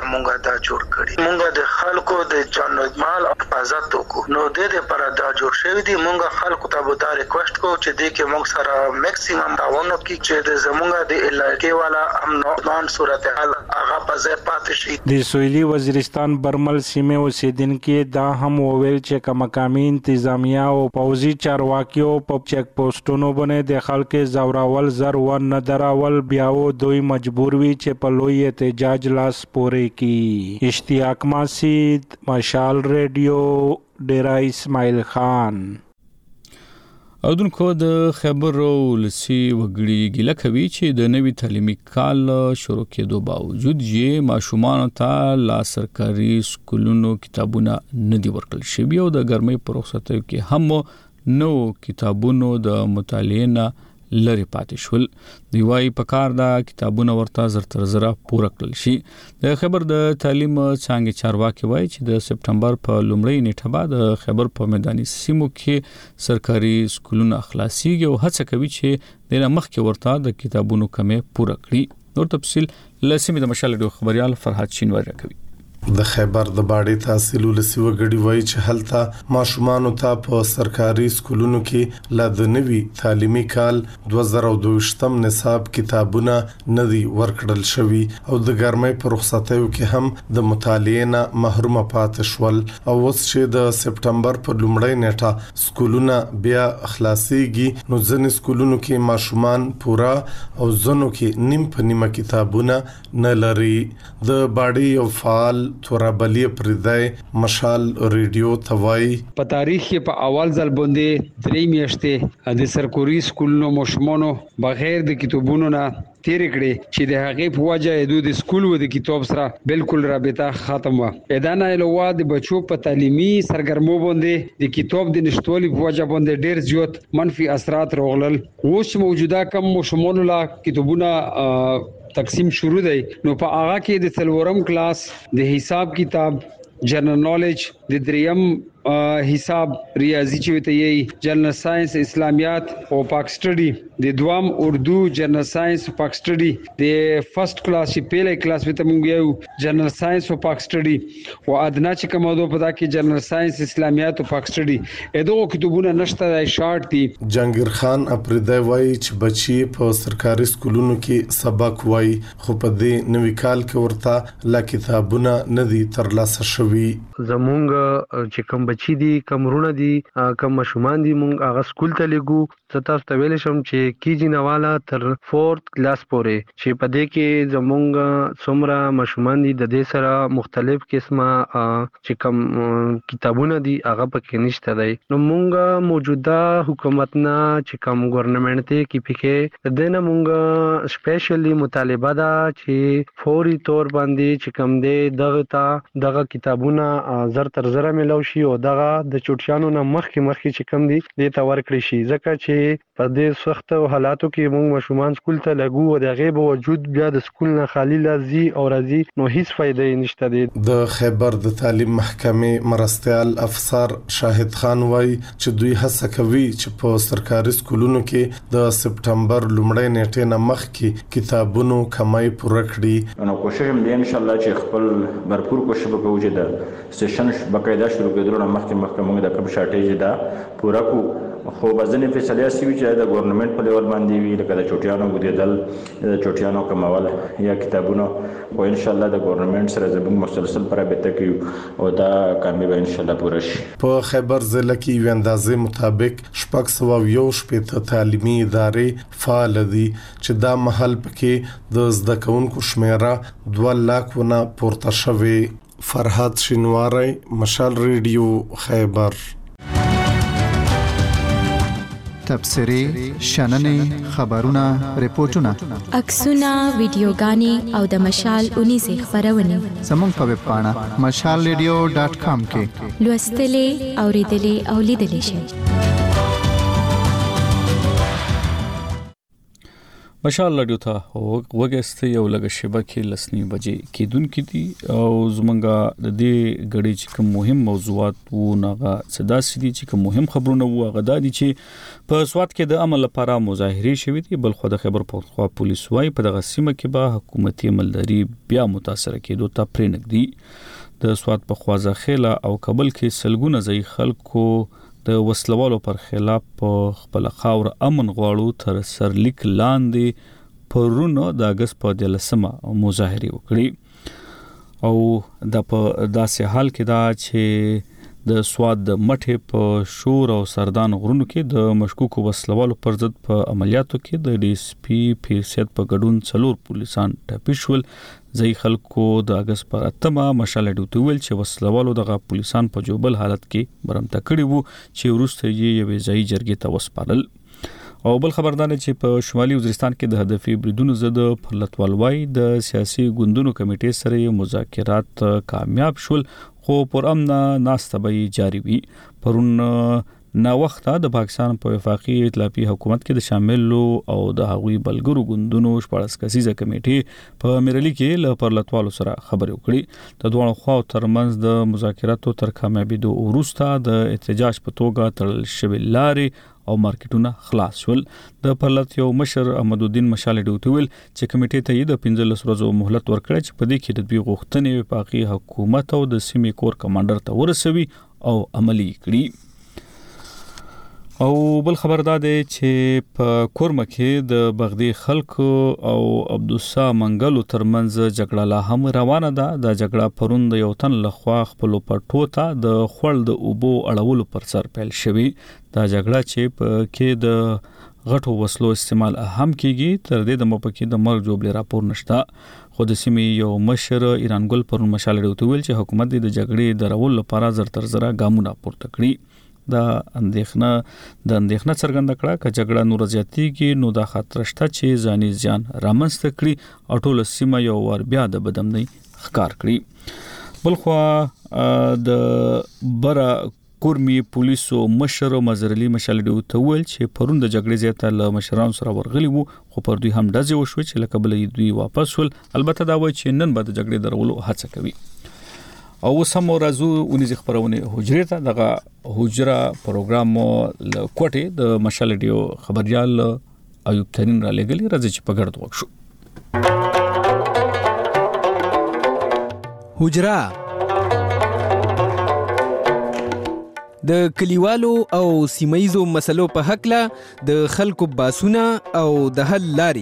مونږه دا جوړ کړی. مونږه د خلکو د جان مال حفاظت وکړو. نو د دې لپاره دا جوړ شوی دی. مونږه خلکو ته به دا ریکوست کوو چې دې کې مونږ سره میکسیمم تعاون وکړي چې د زمونږ د علاقې والا امن او امان صورتحال هغه په ځای پاتې شي. د سویلي وزیرستان برمل سیمې اوسیدونکو دا هم وویل چې که مقامي انتظامیه او پوځي چارواکیو په چیک پوسټونو باندې د خلکو زوراول زر و نه دراول بیا و دوی مجبور وي چې په لوی احتجاج لاس پورې کی. اشتیاق ماسید، مشال ریډیو، ډیرا اسماعیل خان. اودونکو د خبر ولسی وګړي ګیله کوي چې د نوي تعلیمي کال شروع کېدو باوجود یې ماشومان ته لا سرکاري سکولونو کتابونه نه دي ورکړل شوي او د ګرمۍ په رخصتیو کې هم نو کتابونو د مطالعې نه لری پاتې شول. دی وايي په کار دا کتابونه ورته زر تر زره پوره کړل شي. د خبر د تعلیم څنګه چارواکي وایي چې د سپټمبر په لومړۍ نیټه بعد خبر په میداني سیمو کې سرکاري سکولونه خلاصيږي او هڅه کوي چې د مخکې ورته د کتابونو کمې پوره کړي. نور تفصيل لسمې د مشال ډیو خبريال فرحات شینواری راکوي. د خیبر د باډي تحصیل ولسی وګړي وایي چې هلته ماشومان ته په سرکاري سکولونو کې لا د نوي تعلیمي کال دوه زره دوه نصاب کتابونه نه دي ورکړل شوي او د ګرمۍ په رخصتیو کې هم د مطالعې نه محروم پاتې شول. او اوس چې د سپټمبر په لومړۍ نیټه سکولونه بیا خلاصيږي نو ځینې سکولونو کې ماشومان پورا او ځینو کې نیم په نیمه کتابونه نه لري. د باډي یو فعال تورابلی پردای مشال ریډیو توای په تاریخ کې په اول ځل باندې درې میاشتې د سرکوري سکولونو مشمونو بغیر د کتابونو نه تیر کړي چې د هغې په وجه د سکول و د کتاب سره بالکل رابطه ختم و. ادانه علاوه د بچو په تعلیمي سرګرمو باندې د کتاب د نشټولي په وجه باندې ډیر زیات منفي اثرات راغلل. اوس موجوده کم مشمونو لا کتابونه تقسیم شروع دی نو په هغه کې د څلورم کلاس د حساب کتاب، جنرال نالج، د دریم حساب ریاضی چې وته یي، جنرال ساينس اسلامیات او پاک سټډي، د دوام اردو، جنرال ساينس او پاک سټډي، د فرست کلاس چې پیله کلاس وته مونږ یو جنرال ساينس او پاک سټډي او ادنا چې کومه دوه پدا کې جنرال ساينس اسلامیات او پاک سټډي اېدو کتابونه نشته د شارټ دي. جنگیر خان اپریدای وای چې بچي په سرکاري سکولونو کې سبق وای خو په دې نوي کال کې ورته لا کتابونه نه دي ترلاسه شوي. زمونږ چې کوم بچی دي کمرونه دي کوم مشومان دي مونږ هغه سکول ته لګو. ستاسو ته ویل شم چې کیجی نواله تر فورث کلاس پورې چې په دې کې زمونږ څومره مشومان دي د دې سره مختلف قسمه چې کوم کتابونه دي هغه پکې نشته دی. نو مونږ موجوده حکومت نه چې کوم ګورنمنت ته کې پکې د نه مونږ سپیشلی مطالبه ده چې فوري تور باندې چې کوم دی دغه تا دغه کتابونه زر تر زر ملو شي او دغه د چوټیانو نه مخکې مخکې چې کوم دی د تا ورکړي شي ځکه چې په دې سخت حالاتو کې موږ مشومان سکول ته لګو او د غیب وجود بیا د سکول نه خالی لازي او راځي نو هیڅ فائدې نشته دی. د خیبر د تعلیم محکمې مرستيال افسر شاهد خان وای چې دوی هڅه کوي چې په سرکاري سکولونو کې د سپټمبر لومړۍ نیټې نه مخکې کتابونو کمای پوره کړي. نو کوشش هم دی ان شاء الله چې خپل برپور کوشش وکړو چې د سیشن بقاعده شروع کېدو نه مخکې مخکې موږ د کوم شارټیج دا پوره کو. خو بزنې فیصله سی وی چې د ګورنمنت په لیول باندې وی لکه د چوټیانو ګډېدل د چوټیانو کمول یا کتابونو او ان شاء الله د ګورنمنت سره زموږ مسلسل پرابطه کوي او دا کامیاب ان شاء الله پوره شي. په خیبر ضلع کې یو اندازې مطابق شپږ سوه یو شپېته تعلیمي ادارې فعال دي چې دا محل پکې د زده کوونکو شمیره دوه لاکونه پورته شوی. فرحات شینواری، مشال ریډیو، خیبر. تبصری، شننې، خبرونه، ریپورتونه، عکسونه، ویډیوګانې او د مشال اونیزه خبرونه زموږ په ویب پاڼه مشال ریډیو ډاټ کام کې لوستلې، اوریدلې او لیدلې شئ. مشال رادیو ته وګسته یو لګ شبکه لسنی بجې کیدونکې دي او زمونږه د دې غړي چې کوم مهم موضوعات وو ناغه صدا سدي چې کوم مهم خبرونه وو غدا دي چې په سواد کې د عمل لپاره مظاهره شوې دي بل خو د خبر پختونخوا پولیس وايي په دغه سیمه کې به حکومتي عملداري بیا متاثر کېدو ته پرېنګ دي د سواد په خوازه خېلا او کابل کې سلګونه ځای خلکو د وسلوالو پر خلاف خپل خاور امن غواړو تر سرلیک لاندې پرونو د اگست په دلسمه مظاهره وکړي او د په داسې حال کې دا چې د سواد د مټه په شور او سردان غرونو کې د مشکوک وسلوالو پر ضد په عملیاتو کې د ډي اس پی پیسید په ګډون څلور پولیسان ټاپیشول ځای خلکو د اگست پر اتمه مشال ډوټ ویل چې وسلوالو دغه پولیسان په جوبل حالت کې برمته کړي وو چې ورسته یې یو ځای جرګې ته وسپارل او بل خبردار چې په شمالي وزیرستان کې د هدفي بریدونو ضد پرلتوالوي د سیاسي ګوندونو کمیټې سره مذاکرات کامیاب شول خو پر امن ناستبې جاری وي پرون نا وخت د پاکستان په وفاقي ائتلافي حکومت کې د شاملو او د هغوی بلګرو ګوندونو شپږ کسیزه کمیټې په میرلی کې ل پرلتوالو سره خبرې وکړي د دوه خواو ترمنځ د مذاکراتو تر کامیابیدو وروسته د احتجاج په توګه تړل شوی لارې او مارکیټونه خلاص شول د پرلت یو مشر احمد الدین مشال ډوټ ویل چې کمیټې ته د پنځلس ورځو مهلت ورکړ چې په دې کې د دوی غوښتنې وفاقي حکومت او د سیمې کور کمانډر ته ورسوي او عملی کړي او بل خبردار دی چې په کورمه کې د بغدی خلکو او عبدالسا منګلو ترمنځ جګړه لا هم روانه ده د جګړه پرون د یو تن لخوا خپل پټو ته د خړل د اوبو اړولو پر سر پیل شوی دا جګړه چې په کې د غټو وسلو استعمال هم کیږي تر دې د مپکې د مرګ جوړ راپور نشته خو د سیمې یو مشر ایران ګل پرون مشال ډوټ ویل چې حکومت د جګړې درول لپاره زر تر زره ګامونه پورته کړی دا اندېښنه د اندېښنه څرګنده کړه چې جګړه نور زیاتېږي نو دا خطر شته چې ځاني ځان رامنځته کړي او ټول سیمه یو ور بیا د بدمنۍ ښکار کړي بلخو د برا کورمي پولیسو مشر مزرلی مشال ډوټ ویل چې پرون د جګړې زیاته له مشرانو سره ورغلي وو خو پر دوی هم ډزې وشو چې لکه بل دوی واپس ول البته دا وایي چې نن به د جګړې درولو هڅه کوي او سمو راځو ونیز خبرونه حجره ته دغه حجره پروګرام له کوټه د مشال ډیو خبريال ایوب ترين را لګلی راځي چې په ګرد وښو حجره د کلیوالو او سیمایزو مسلو په حق له د خلکو باسونه او د حل لاري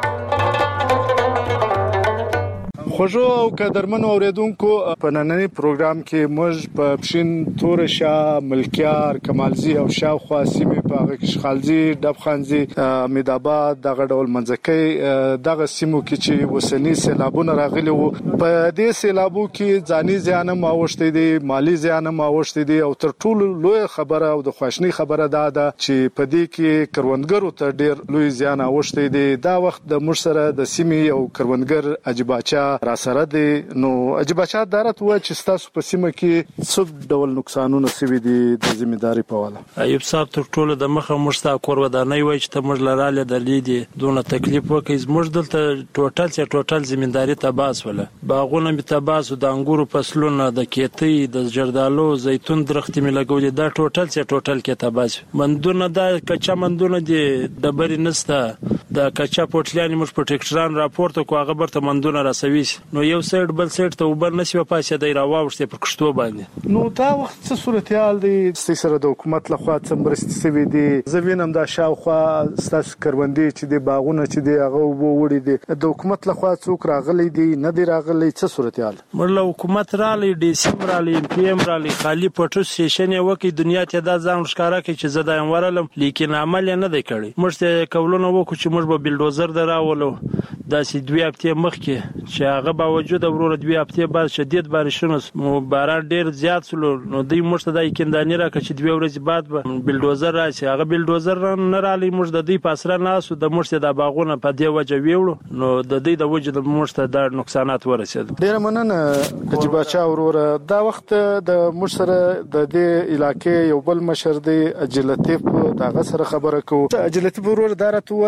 خوږو او قدرمنو اوریدونکو په نننی پروګرام کې موږ په پښین تورشا ملکیار کمالزی او شاوخوا سیمې په هغه کې شخالزی ډبخانزی میداباد دغه ډول منځکۍ دغه سیمو کې چې وسنی سیلابونه راغلي وو په دې سیلابو کې ځاني زیان هم اوښتي دي مالی زیان هم اوښتي دي او تر ټولو لوی خبره او د خواشنی خبره ده چې په دې کې کروندګرو ته ډیر لوی زیان اوښتي دي دا وخت د مرسره د سیمې او کروندګر عجباچا را سره دي نو عجباچا دارت و چې تاسو په سیمه کې څه ډول نقصانونه سوي دي د ځمېداري په والا ایوب صاحب تر ټولو د مخه مشتا کور ودانۍ وای چې ته موږ لراله د لیدي دونه تکلیف وکړي موږ دلته ټوټل چې ټوټل ځمېداري تباس ولا باغونه می تباس د انګورو فصلونه د کېتی د جردالو زيتون درختې می لګولې دا ټوټل چې ټوټل کې تباس مندونه دا کچا مندونه دي د بری نسته د کچا پټلیان موږ په ټیکټران راپورته کو هغه برته مندونه راسوي نو یو سایډ بل سایډ ته وبر نشي پاسه دی راوښته پر کشتو باندې نو دا وخت څه صورتحال دی سره د حکومت لخوا څه مرستې سوي دي زوینم دا شاوخوا ستاسو کروندې چې د باغونه چې دی هغه وو وړي دي د حکومت لخوا څوک راغلي دي نه دی راغلي څه صورتحال مرله حکومت را لې ډي سي را لې پی ام را لې خالی پټو سټیشن یو کې دنیا ته دا ځان ښکارا کې چې زدا ورلم لیکن عمل نه دی کړی مرسته کولونه وکړو چې موږ به بلډوزر دراولو دا سي دوی هفته مخکې چې هغه باوجود ورور دوی هفته بعد شدید بارشونه باران ډیر زیات سلو نو دوی مرسته د کیندانی را کچ دوی ورځ بعد بلډوزر راشي هغه بلډوزر نه را لې مرسته د پاسره ناسو د مرسته د باغونه په دی وجه ویوړو نو د دې د وجه د مرسته د نقصانات ورسید ډیر مننه تجربه ورور دا وخت د مرسره د دې علاقې یو بل مشر دی اجلتیف دغه سره خبره کو اجلتیف ورور دارته و چې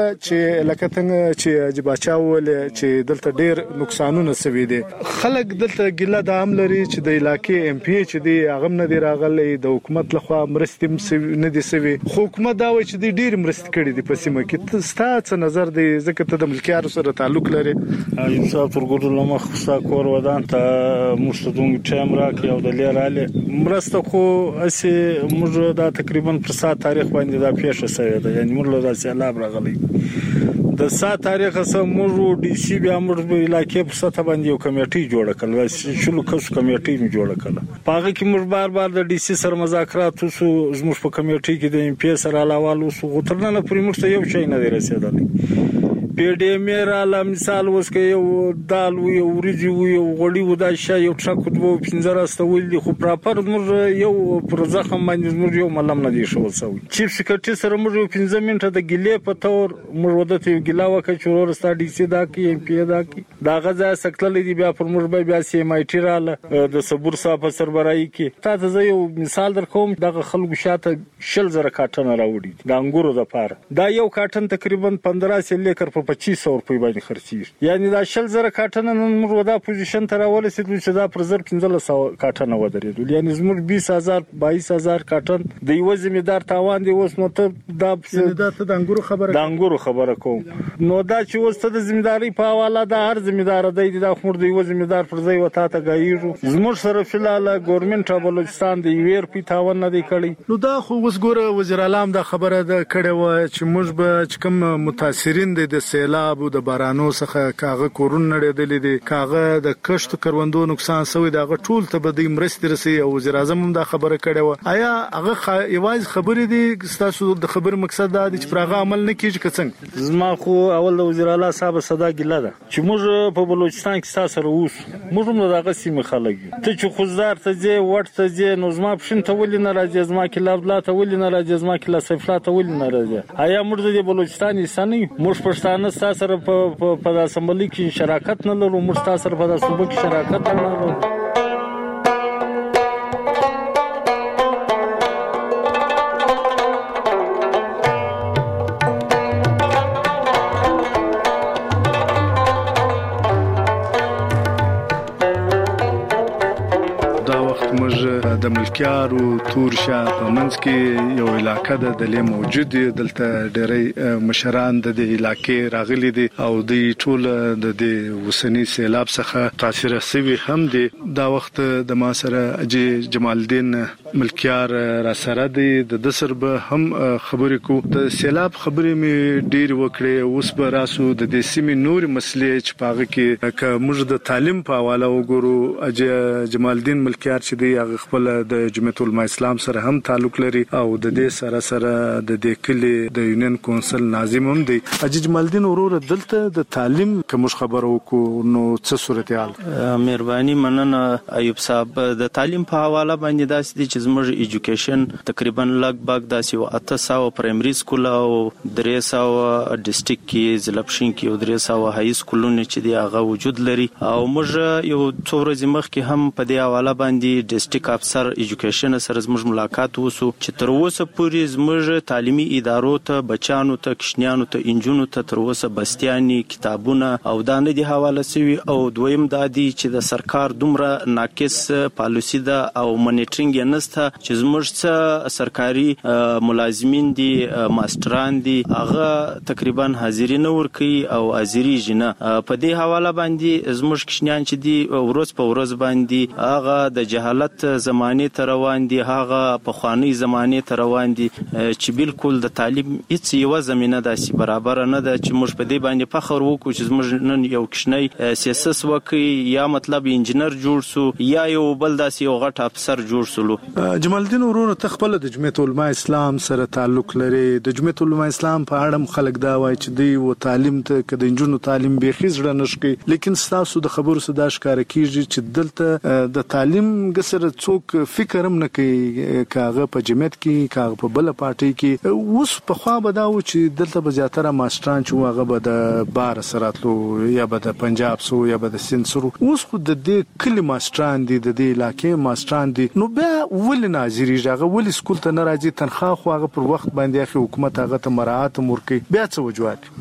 کې لکه څنګه چې جباچا ول چې دلته ډیر نقصانونه سوي دي خلک دلته ګله د عام لري چې د علاقې ام پی چې دی هغه نه دی راغلی د حکومت لخوا مرستې نه دي سوي حکومت دا وایي چې ډیر مرستې کړې دي په سیمه کې ستاسو نظر دی ځکه ته د ملکیارو سره تعلق لري انصاف ورګورو لمخ خصا کور ودان ته مستدوم ټیم راکې او د لیراله مرسته خو اسی موږ دا تقریبا پر سات تاریخ باندې دا پیښه شوې ده یعنی موږ له سیلاب راغلی د سات تاریخ سره موږ ډي سي بیا موږ په علاقې په سطح باندې یو کمیټي جوړ کړل شلو کس کمیټي می جوړ کړل پاغه کې موږ بار بار د ډي سي سره مذاکرات وسو زموږ په کمیټي کې د ام پی سره علاوه وسو غوترنه نه پرې موږ ته یو شی نه دی رسیدلی پی ډی ام را ل مثال وس کې یو دال وی او ورجی وی او غړی و دا شی یو ټرک دوه پنځه راستول دي خو پراپر موږ یو پر زخم باندې موږ یو ملم نه دی شو سوي چیف سکرټری سره موږ پنځه منټه د ګلې په تور موږ ودته ګلا وکړ چې ورستا ډي سي دا کې ام پی دا کې دا غزا سکتل دي بیا پر موږ بیا سی ام آی ټی را ل د صبر صاحب سربراهي کې تاسو زه یو مثال در کوم دغه خلکو شاته شل زره کارټن راوړي د انګورو د پاره دا یو کارټن تقریبا پندرہ سه لیکر پچیس سو روپۍ باندې خرڅیږي یعنی دا شل زره کارټن نن موږ ودا پوزیشن ته راولسید چې دا پر زر پنځه سو کارټن ودرېدل یعنی زموږ بیس هزار بایس هزار کارټن د یو ځمیدار تاوان دی اوس نو ته دا د انګورو خبره د انګورو خبره کوم نو دا چې اوس ته د ځمیداري په حواله د هر ځمیدار دی دا خمر دی یو ځمیدار پر ځای وتا ته غایږي زموږ سره فلال ګورنمنت بلوچستان دی ویر په تاوان نه دی کړی نو دا خو اوس ګوره وزیر اعلی دا خبره ده کړې و چې موږ به کوم متاثرین دي د سیلاب او د بارانو څخه کاغه کورون نړیدل دي کاغه د کشت کروندو نقصان سوی دغه ټول ته به د مرستې رسي او وزیر اعظم هم دا خبره کړې و آیا هغه یوازې خبرې دي تاسو د خبر مقصد دا دی چې پرغه عمل نه کیږي کڅنګ زما خو اول د وزیر اعلی صاحب صدا ګیله ده چې موږ په بلوچستان کې تاسو روس موږ هم دغه سیمه خلک ته چې خوزدار ته ځې ورته ځې نو زما پښین ته ولې نه راځي زما کې لابلا ته ولې نه راځي زما کې لاسفلا ته ولې نه راځي آیا موږ د بلوچستان انساني موږ پښتانه تاسو سره په په اسمبلی کې شراکت نه لرو موږ تاسو سره په صوبه کې شراکت نه لرو د ملکیارو تورشا په منځ کې یو علاقې د دلې موجود دلته ډېرې مشران د دې علاقې راغلي دي او د ټول د دې وسنی سیلاب څخه تاثیر سوي هم دي دا وخت د ما سره اجي جمال الدین ملکیار را سره دي د دسر به هم خبرې کو د سیلاب خبرې می ډېر وکړې اوس به راسو د دې سیمې نور مسلې چې پاغه کې ک موږ د تعلیم په حواله وګورو اجي جمال الدین ملکیار چې دی هغه خپل د جمعیت العلماء اسلام سره هم تعلق لري او د دې سره سره د دې کلی د یونین کونسل ناظم هم دی اجي جمال الدین ورور دلته د تعلیم کوم خبرو کو نو څه صورتحال مهرباني مننه ایوب صاحب د تعلیم په حواله باندې داسې دي چې زموږ ایجوکیشن تقریبا لګبګ داسې اته سو پرایمري سکول او درې سو ډیسټریکټ کې زلپشین کې او درې سو هاي سکولونه چې دی هغه وجود لري او موږ یو څو ورځې مخکې هم په دې حواله باندې ډیسټریکټ افسر ایجوکیشن سره زموږ ملاقات وسو چې تر اوسه پورې زموږ تعلیمي ادارو ته بچانو ته کشنیانو ته انجونو ته تر اوسه بستیاني کتابونه او دا نه دي حواله سوي او دویم دا دي چې د سرکار دومره ناقص پالیسی ده او منیټرینګ یې نسته چې زموږ څه سرکاري ملازمین دي ماستران دي هغه تقریبا حاضری نه ورکوي او حاضری جنه په دې حواله باندې زموږ کشنیان چې دي ورځ په ورځ باندې هغه د جهالت زمانه ته روان دي هغه په خواني زمانه ته روان دي چې بالکل د تعلیم هیڅ یو زمينه داسي برابر نه ده چې موږ په دې باندې فخر وکړو چې موږ نن یو کښنی سیاست وکي یا مطلب انجنیر جوړ سو یا یو بل داسي یو غټ افسر جوړ سلو جمال الدین ورور ته خپل د جمعیت العلماء اسلام سره تعلق لري د جمعیت العلماء اسلام په اړه خلک دا وایي چې دی و تعلیم ته کده انجونو تعلیم به خزړه نشکی لیکن تاسو د خبرو صدا ښکار کیږي چې دلته د تعلیم ګسر څوک فکر هم نه کوي کاغه په جمعیت کې کاغه په بل پارټي کې اوس په خوا بداو چې دلته به زیاتره ماستران چې واغه به د بار سراتلو یا به د پنجاب سو یا به د سند سو اوس خو د دې کلی ماستران دي د دې علاقې ماستران دي نو بیا ول ناظری ژغه ول سکول ته ناراضي تنخواه خو هغه پر وخت باندې اخی حکومت هغه ته مراعات مورکي بیا څه وجوهات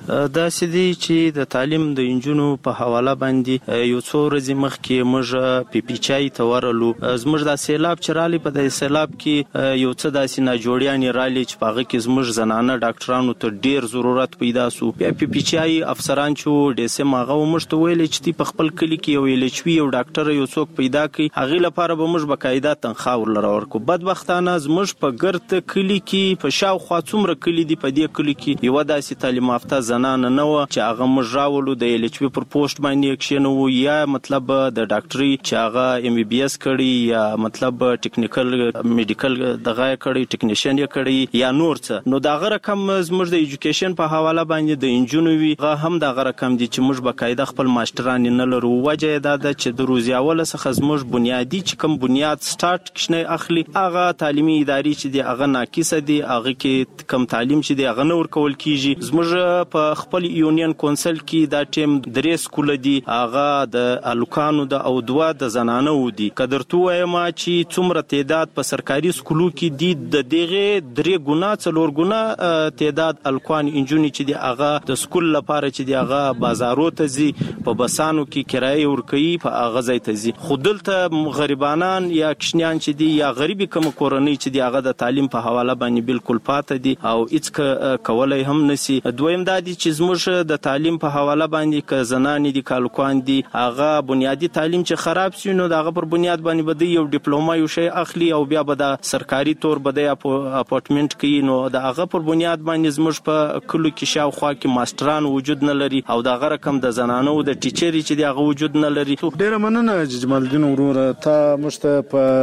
دا سدي چې د تعلیم د انجونو په حواله باندې یو څو ورځې مخکې موږ پی پی چای ته ورلو زموږ د سیلاب چرالي په د سیلاب کې یو څه داسې نه جوړیان رالي چې په هغه کې زموږ زنانه ډاکټرانو ته ډیر ضرورت پیدا سو پی پی چای افسران چې د سم هغه مشته ویل چې په خپل کلی کې یو لچوي یو ډاکټر یو څوک پیدا کړي هغه لپاره به موږ بقاعده تنخواه ورلور کو بدبختانه زموږ په ګرد کلی کې په شاوخوا څومره کلی دی په دې کلی کې یو داسې تعلیم یافته زنانه نه و چې هغه موږ راولو د لچوي پر پوسټ باندې کښینو یا مطلب د ډاکټري چې هغه ایم بي بي اس کړي یا مطلب ټیکنیکل میډیکل دغه کړي ټیکنیشن یې کړي یا نور څه نو دا غره کم زموږ د ایجوکیشن په حواله باندې د انجونو وی هم دا غره کم دي چې موږ بقاعده خپل ماستران نه لرو وجه دا ده چې د روزي اول څخه زموږ بنیادی چې کوم بنیاد سٹارټ کښنه اخلي هغه تعلیمي ادارې چې دی هغه ناقصه دي هغه کې کم تعلیم چې دی هغه نور کول کیږي زموږ په خپل یونین کونسل کې دا ټیم درې سکول دي هغه د الکانو د او دوا د زنانه ودي قدرته وایم چې څومره تعداد په سرکاري سکولو کې دي د دغه درې ګنا څلور ګنا تعداد الکان انجونی چې دی هغه د سکول لپاره چې دی هغه بازارو ته زی په بسانو کې کرایه ورکوي په هغه ځای ته زی خودلته غریبانان یا کشنیان چې دی یا غریبي کوم کورنۍ چې دی هغه د تعلیم په حواله باندې بالکل پاتې دي او هیڅ کولای هم نسی دویم دا دي چې زموږ د تعلیم په حواله باندې ک زنان دي کالکوان دي هغه بنیادی تعلیم چې خراب شي نو دغه پر بنیاد باندې بده یو ډیپلوما یو شی اخلي او بیا به د سرکاري تور بده اپارټمنټ کوي نو دغه پر بنیاد باندې زموږ په کلو کې شاوخوا کې ماستران وجود نه لري او دغه رقم د زنانو د ټیچري چې دغه وجود نه لري ډیر مننه جمال الدین وروره تا مشته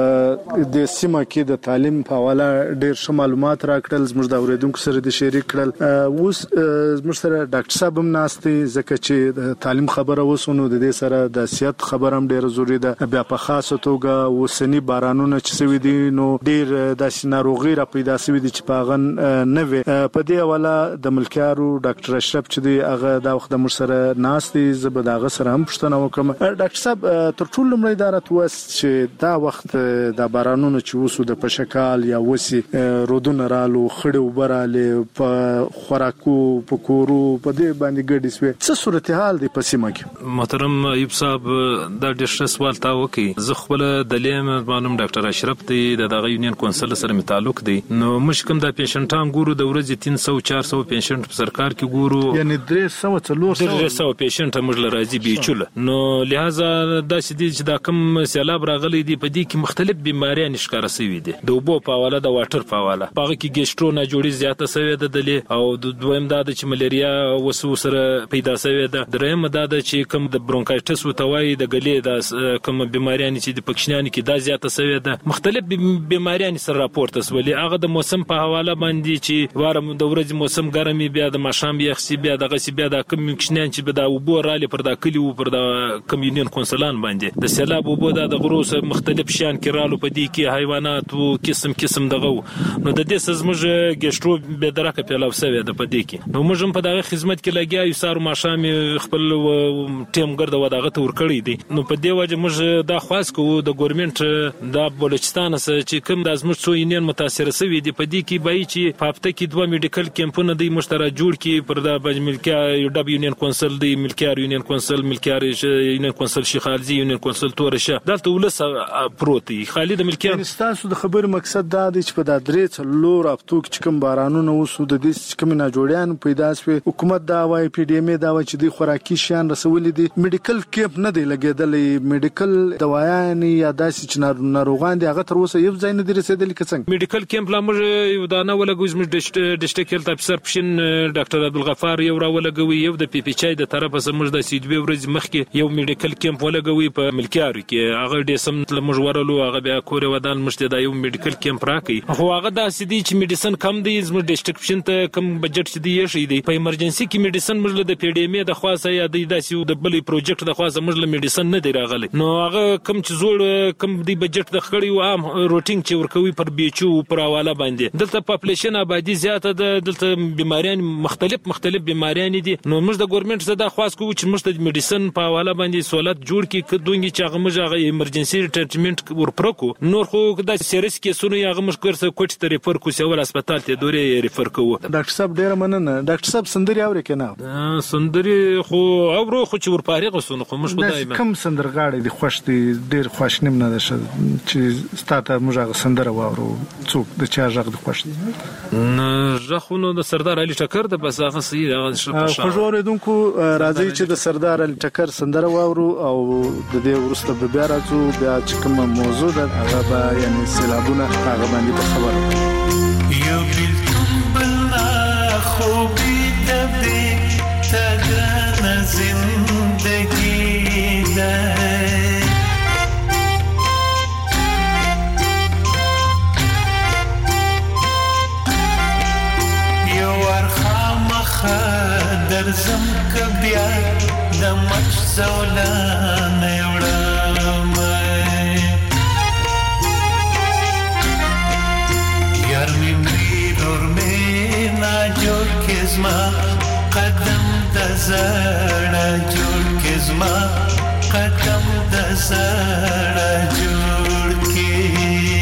په د سیمه کې د تعلیم په حواله ډیر ښه معلومات راکړل زموږ د اوریدونکو سره د شریک کړل اوس زموږ سره ډاکټر صاحب هم ناشته ځکه چې د تعلیم خبره وسونو د دې سره د سیاست خبره هم ډیره ضروری ده بیا په خاصه توګه وسنی بارانونه چې سوي دي نو ډیر د ناروغي را پیدا سوي دي چې پاغن نه وي په دې حواله د ملکیارو ډاکټر اشرف چې دی هغه د وخت د مر سره ناشته زبر دغه سره هم پښتنه وکم ډاکټر صاحب تر ټولو لمړی اداره توس چې دا وخت د بارانونو چې وسو د پشکال یا وسی رودونه رالو خړې وبراله په خوراکو په کورو په دې باندې ګډې سوي څه صورتحال دی په سیمه کې محترم ایوب صاحب دا ډېر سوال تا وکي زه خپل د لیم معلوم ډاکټر اشرف دی دغه یونین کونسل سره می تعلق دی نو مشکم د پیشنټان ګورو د ورځې تین سو چار سو پیشنټ په سرکار کې ګورو یعنی درې سو څلور سو درې سو پیشنټ موږ لراځي بیچول نو لہذا دا چې دي چې دا کم سیلاب راغلي دي په دې کې مختلف بیماریاں ښکار شوي دي د اوبو په حواله د واټر په حواله په کې ګیسټرو نه جوړي زیاته شوی ده دلې او د دویم دا چې ملیریا وسو سره پیدا شوی ده دریم دا چې کوم د برونکایټس وتوای د غلې د کوم بیماریاں چې د پکشنان کې دا زیاته شوی ده مختلف بیماریاں سره راپورټ شولې هغه د موسم په حواله باندې چې وارم د ورځې موسم ګرمي بیا د ماشام بیا خسي بیا دغه سی بیا د کوم پکشنان چې د اوبو رالي پر د کلی او پر د کمیونین کونسلان باندې د سیلاب اوبو د غروس مختلف شان کې رالو په دې کې حیوانات او قسم قسم دغه نو د دې سزمږ ګشترو به درکه پیلاو سوي د په دې کې نو موږ په دغه خدمت کې لګیا یو سار ماشام خپل ټیم ګرځو وداغه تور کړی دي نو په دې وجه موږ دا خاص کو د ګورنمنت د بلوچستان سره چې کوم د ازمت سو یونین متاثر شوی دي په دې کې بای چې په هفته کې دوه میډیکل کیمپونه د مشترک جوړ کې پر د بج ملکیا یو ډب یونین کونسل دی ملکیار یونین کونسل ملکیار یونین کونسل شیخ علزی یونین کونسل تورشه دلته ولس پروتي خالد ملکیار تاسو د خبر مقصد دا دی چې په د درې څلور افتو کې کوم بارانونه وسو د دې کوم نه جوړیان پیدا شوی حکومت دا وای پی ډی ام دا وای چې د خوراکي شان رسولې دي میډیکل کیمپ نه دی لګیدلې میډیکل دوايان یا داسې چې ناروغان دي هغه تر اوسه یو ځای نه دی رسیدلی کڅنګ میډیکل کیمپ لا موږ یو دانه ولګوز موږ ډیسټریکټ هیلث افسر پښین ډاکټر عبدالغفار یو را ولګوي یو د پی پی چای د طرفه زموږ د سیدوی ورځ مخکې یو میډیکل کیمپ ولګوي په ملکیار کې هغه ډې سم موږ ورلو هغه بیا کور ودان مشته دا یو میډیکل کیمپ راکې خو هغه د سیدي چې میډیسن کم دی زموږ ډیسټریکټ پښین ته کم بجټ چې دی شي دی په ایمرجنسي کې میډیسن موږ د پی ډی ام د خاصه یا د داسې د بلې پروجیکټ د خاصه موږ له میډیسن نه دی راغلی نو هغه کم چې زوړ کم دی بجټ د خړی او عام روټینګ چې ورکوي پر بیچو پر حواله باندې دلته پاپولیشن آبادی زیاته ده دلته بیماریان مختلف مختلف بیماریان دي نو موږ د ګورنمنت زده خاص کوو چې موږ د میډیسن په حواله باندې سہولت جوړ کړي کډونګي چې هغه موږ هغه ایمرجنسي ټریټمنټ ورپرکو نور خو د سیریس کې سونو هغه موږ ګرځو کوټ ته ریفر کو سیول هسپتال ته دوره ریفر کوو ډاکټر صاحب ډیر مننه ډاکټر صاحب سندري اوري کنه سندري خو اورو خو چې ور فارغ وسونه خو مش خدای ما کم سندرغاړي د خوښ دي ډیر خوښ نیم نه ده چې ستاته موږ سندره واورو څوک د چا ژغ د خوښ دي ژغونو د سردار علي ټکر د بس هغه سي هغه شپه خو جوړیدونکو راځي چې د سردار علي ټکر سندره واورو او د دې ورسته به بیا راځو بیا چې کوم موضوع ده هغه به یعنی سیلابونه هغه باندې په خبره یو بلتون بلا خوبی دبی تگان زندگی ده یو ورخامخه درزم که بیا د مچ زولانه وړم یار می مرور می نا جوړ کې زما قدم د زړه جوړ کې زما قدم د زړه جوړ کې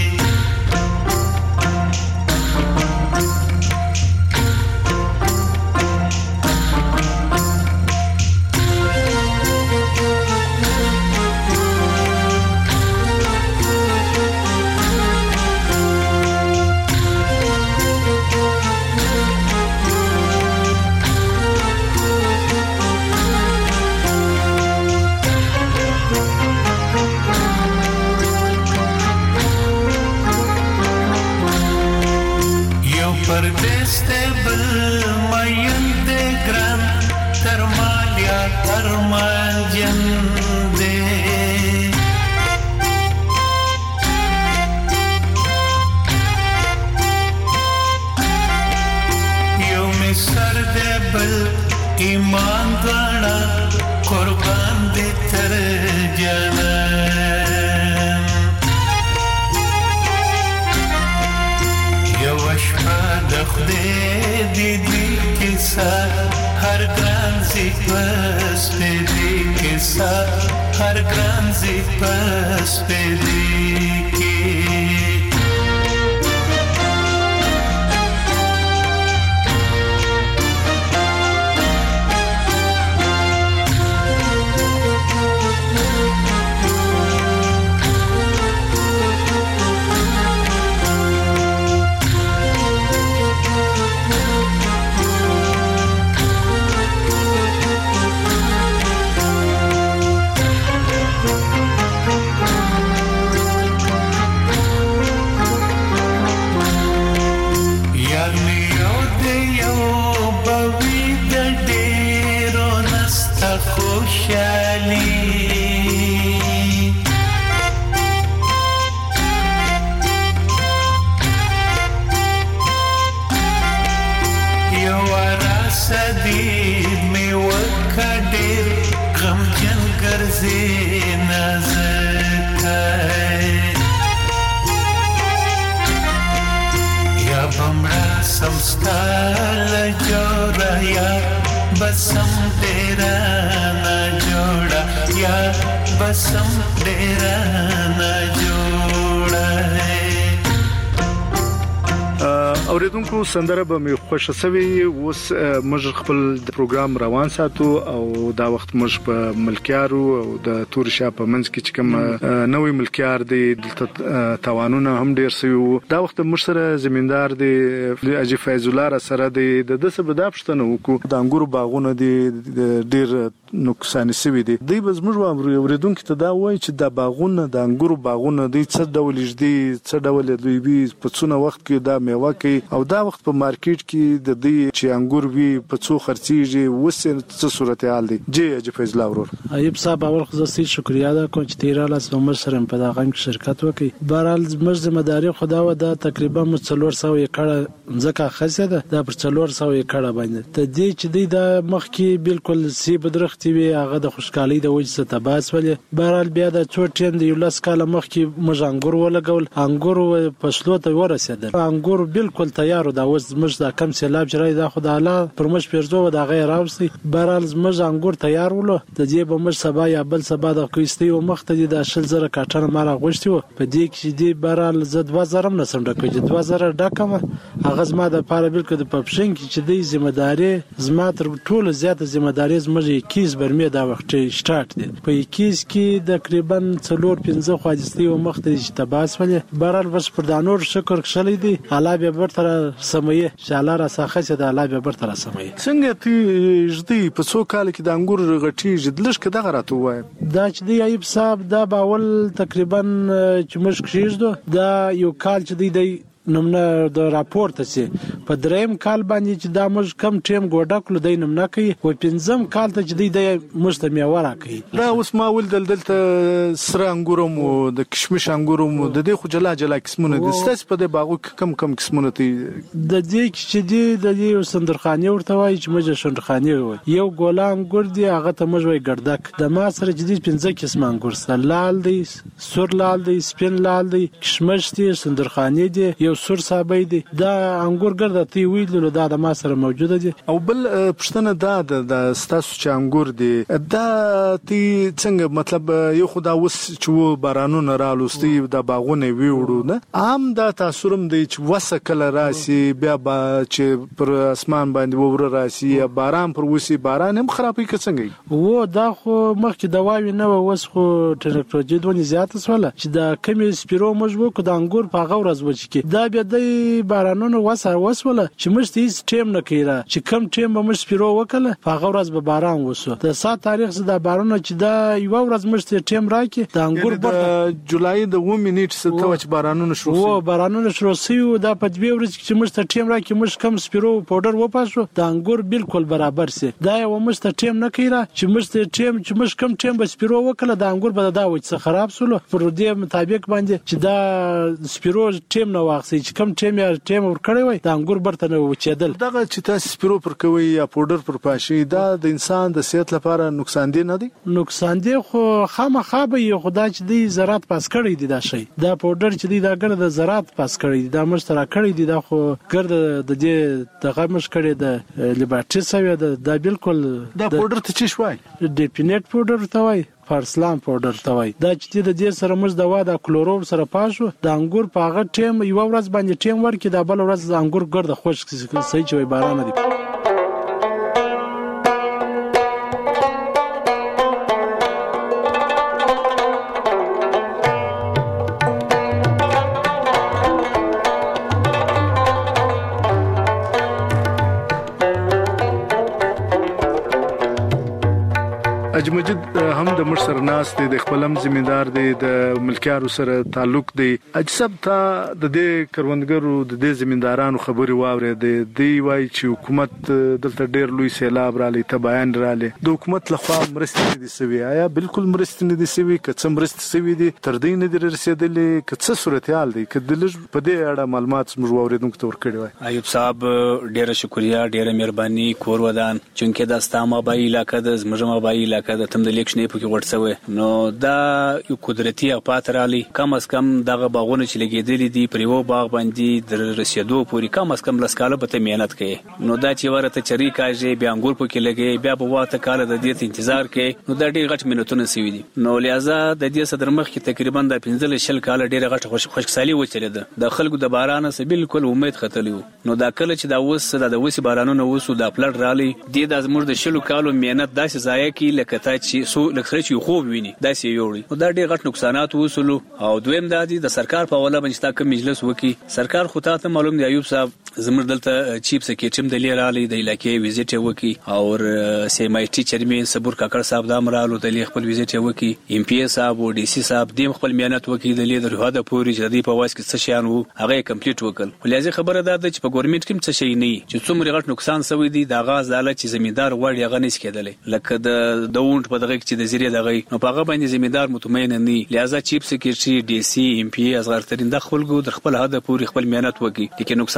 پردیس ته بل مین دې ګران تر مالیا تر مانجن دې یو می سر دې بل ایمان غاڼه قربان دې تر جنان د خدای دی دی کیسه هر ګران زی پس په دی کیسه هر ګران زی پس په دی کې बसम तेरा ना जोड़ा या बसम तेरा ना जोड़ा है اوریدونکو سندره به می خوښ شوي اوس موږ خپل پروګرام روان ساتو او دا وخت موږ په ملکیارو او د تور شاه په منځ کې چې کوم نوې ملکیار دی دلته توانونه هم ډیر سوي دا وخت موږ سره زمیندار دی اجي فیض الله سره دی د دسه په داپشتنه وکړو د انګورو باغونه دی ډیر نقصان سوي دي دوی به موږ اوریدونکو ته دا وایي چې د باغونه د انګورو باغونه دی څه ډول دي څه ډول دوی به په څونه وخت کې دا میوه کوي او دا وخت په مارکیټ کې د دې چې انګور وی په څو خرڅيږي وسه څه صورتحال دي جی اجي فیض الله ورور ایوب صاحب اول خو زه شکریا ادا کوم چې تیراله سمر سره په دغه شرکت وکي بهرال موږ ذمہداري خدا و دا تقریبا څلور سوه ایکړه ځکه خاصه ده دا پر څلور سوه ایکړه باندې ته دې چې دی دا مخ کې بالکل سی بدرختي وي هغه د خوشحالي د وجه تباس ولې بهرال بیا د څو ټین د یو لاس کاله مخ کې موږ انګور ولګول انګور فصلو ته ورسېدل انګور بالکل ټول تیار دا اوس زموږ د کم سیلاب جری دا خو د الله پر مش پیرزو دا غیر راوسی برال زموږ انګور تیار ولو د دې به مش سبا یا بل سبا د کويستي او مخ ته د شل زره کاټن مارا غوښتي و په دې کې دې برال زد دوه زره نه سم ډکې دوه زره ډکمه هغه زما د پاره بالکل د پپشن کې چې د ذمہداري زما تر ټولو زیاته ذمہداري زموږ اکیس برمه دا وخت سٹارټ دي په اکیس کې تقریبا څلور پنځه خوځستي او مخ ته چې تباس ولې برال بس پر دانور شکر کښلې دي الله به برتر سميه شاله را ساخه چې د الله به برتر سميه څنګه تی جدي په څو کال کې د انګور غټي جدلش کې دغه راته وای دا چې دی ایب صاحب دا باول تقریبا چې مشک شیږدو دا یو کال چې دی دی نمونه د راپور ته سي په دریم کال باندې چې دا موږ کم ټیم ګوډکلو دای نمونه کوي او پنځم کال ته چې دی د مستمع ورا کوي دا اوس ما ول دل دلته سره انګورم او د کشمش انګورم د دې خو جلا جلا قسمونه دي ستاسو په دې باغو کم کم قسمونه دي د دې چې دی د دې سندرخاني ورته وای چې موږ سندرخاني وای یو ګولان ګور دی هغه ته موږ وای ګردک د ما سره چې دی پنځه قسم انګور سره لال دی سور لال دی سپین لال دی کشمش دی سندرخاني دی یو سور صابې دي دا انګور ګرد تی ویلو دا د ما سره موجوده دي او بل پښتنه دا د ستاسو چې انګور دي دا تی څنګه مطلب یو خدا وس چې بارانونه رالوستي د باغونه ویوړو نه عام دا تاثرم دی چې وسکل راسي بیا با چې پر اسمان باندې وور راسي باران پر وسی باران هم خرابې کڅنګي و دا خو مخکې دواوی نه وس خو ټریکټروجي دونی زیات سواله چې دا کمی سپیرو مجبور کو د انګور په غوړز وچ کی دا بیا د بارانونو وسه وسوله چې مشت هیڅ ټیم نه کیره چې کم ټیم به مش پیرو وکړه په غوړز به باران وسو د سات تاریخ زده بارانونه چې دا یو ورځ مشت ټیم راکې د انګور د جولای د و منټ ستو چې بارانونه شروع شو و بارانونه شروع شو دا په دوه ورځې چې مشت ټیم راکې مش کم سپیرو پاوډر وپاسو د انګور بالکل برابر سي دا یو مشت ټیم نه کیره چې مشت ټیم چې مش کم ټیم به سپیرو وکړه د انګور به دا وځه خراب سولو پر دې مطابق باندې چې دا سپیرو ټیم نه واخسي کم ټیم یا ټیم ور کړی وای د انګور برته نه وچېدل دغه چې تاسو سپیرو پر کوي یا پاوډر پر پاشي دا د انسان د صحت لپاره نقصان دی نه دی نقصان دی خو خامخا به یو خدای چې دی زراعت پاس کړی دی دا شی دا پاوډر چې دی دا ګر د زراعت پاس کړی دی دا مشترک کړی دی دا خو ګر د دې د غمش کړی د لیبرټي سوی دا بالکل دا پاوډر ته چی شوای ډیپینټ پاوډر ته وای فارسلان پاوډر توای دا چې د دې سره موږ دوا د کلورور سره پاشو د انګور په هغه ټیم یو ورځ باندې ټیم ورکې د بل ورځ د انګور ګرد خوش صحیح چې باران دی اجمجد هم د مر سره ناس دی د خپلم ذمہدار دی د ملکیارو سره تعلق دی اجسب تا د دې کروندګرو د دې ذمہدارانو خبري واوري دی دی وای چې حکومت دلته ډیر لوی سیلاب را لې تباین را لې د حکومت لخوا مرستې دي سوي آیا بالکل مرستې دي سوي کڅ مرستې سوي دي تر دې نه دي رسیدلې کڅ صورتحال دی کله په دې اړه معلومات موږ اوریدونکو ته ورکړي وای ایوب صاحب ډیره شکریا ډیره مهرباني کور ودان چونکه دا ستامه بای علاقې د زمجمه بای علاقې د تم د لیکشنې په کې ورڅوي نو دا یو قدرتي افات رالی کم از کم دغه باغونه چې لګیدلې دي پر یو باغ باندې د رسیدو پوری کم از کم لسکاله به مهنت کوي نو دا چې ورته چری کاږي بیا انګور په کې لګي بیا په واته کال د دې انتظار کوي نو دا ډیر غټ مینتونه سوي دي نو لہذا د دې صدر مخ کې تقریبا د پنځه شل کال ډیر غټ خوش خوشحالي وچلې د خلکو د باران سره بالکل امید ختلی نو دا کله چې دا وس د وسی بارانونو وسو د پلټ رالی د د زموږ د شلو کالو مهنت داسې ضایع کی لکه تا چې سو لکه چې خوب ویني داسې یوړي نو دا ډیر غټ نقصانات وصلو او دویم دا دي د سرکار په ولا باندې تا کوم مجلس وکي سرکار خو ته معلوم دی ایوب صاحب زموږ دلته چیپس کې ټیم د لیرالي د علاقې ویزټ وکي او سیم آی ټي چیرمن صبر کاکړ صاحب د امرالو د لیک خپل ویزټ وکي ام پی اس صاحب او ډي سي صاحب د خپل مهنت وکي د لیدر هدا پوری جدي په واس کې څه شان وو هغه کمپلیټ وکړ ولې خبره ده چې په ګورنمنت کې څه شي نه چې څومره غټ نقصان سوي دي د غاز داله چې زمیندار وړي هغه نس کېدل لکه د دونټ په دغه چې د زیری دغه نو په هغه باندې زمیندار مطمئن نه لہذا چیپس کې چې ډي سي ام پی اس غیر ترين د خپلګو د خپل هدا پوری خپل مهنت وکي لیکن نقصانات دونه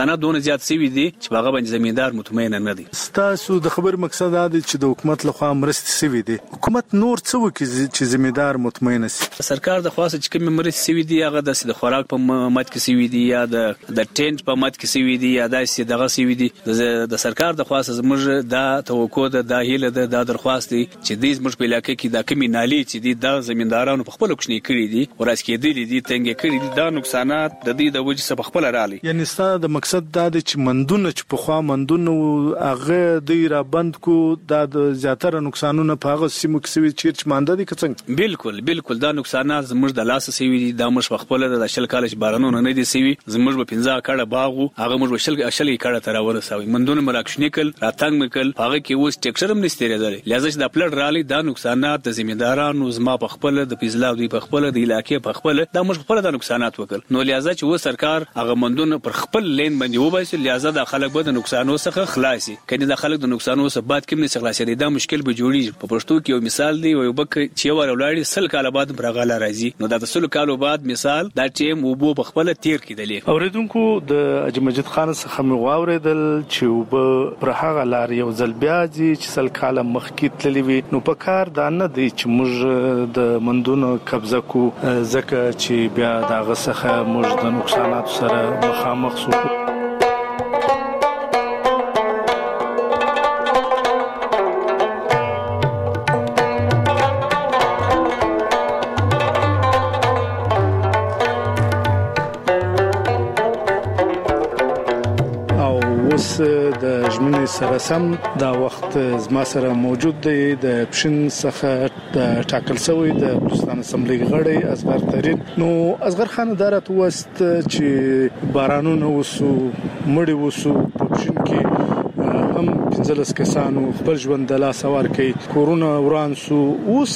دومره زیات سوي دي چې هغه باندې زمیندار مطمئن نه دي. تاسو د خبر مقصد دا دی چې د حکومت لخوا مرستې سوي دي. حکومت نور څه وکړي چې زمیندار مطمئن شي؟ سرکار د خاصه چې کوم مرستې سوي دي هغه د خوراک په مات کې سوي دي یا د د ټینټ په مات کې سوي دي یا داسې دغه سوي دي. د سرکار د خاصه زموږ دا توقع ده د هیله ده د درخواست دي چې د زموږ په علاقې کې د کمی نالي چې دي د زمیندارانو په خپل کوشنی کړی دي ورس کېدلې دي تنګ کړی دي دا نقصانات د دې د وجې په خپل رالي. یعنی ستاسو د مقصد دا دی چې مندونه چې په خوا مندونه هغه د را بند کو د زیاتره نقصانونه په هغه سیمو کې سوي چې مانده دي څنګه؟ بالکل بالکل دا نقصانات زموږ د لاس سوي دي دا مش خپل د شل کال بارانونه نه دي سوي زموږ په پنځه کړه باغو هغه موږ شل شل کړه تر ورسوي مندونه مراکشنیکل راتنګ مکل هغه کې اوس ټیکچر هم نستری دی لازم چې د پلټ رالي دا نقصانات د زمیندارانو زما په خپل د پیزلاو دی په خپل د علاقې په خپل دا موږ خپل د نقصانات وکړ نو لازم چې و سرکار هغه مندونه پر خپل لین باندې وباسي لازم د خلک به د نقصانو څخه خلاصي کله د خلک د نقصانو څخه بعد کوم نه خلاصي دا مشکل به جوړیږي په پښتو کې یو مثال دی یو بک چې ور ولاړی سل کال بعد برغاله راځي نو دا د سل کال بعد مثال دا ټیم وبو په خپل تیر کېدلې اوریدونکو د اجمجد خان څخه مو واوریدل چې وب پر هغه لار یو ځل بیا چې سل کال مخکې تللی وي نو په کار دا نه دی چې موږ د مندونو قبضه کو ځکه چې بیا دا غسخه موږ د نقصانات سره مخامخ شو. د ژمنې سره سم دا وخت زما سره موجود دی د پښین څخه د ټاکل شوی د بلوچستان اسمبلی غړی اصغر ترین نو اصغر خان دارت وست چې بارانونه وسو مړی وسو په پښین کې هم پنځلس کسانو خپل ژوند د لاس ور کوي کورونا وران سو اوس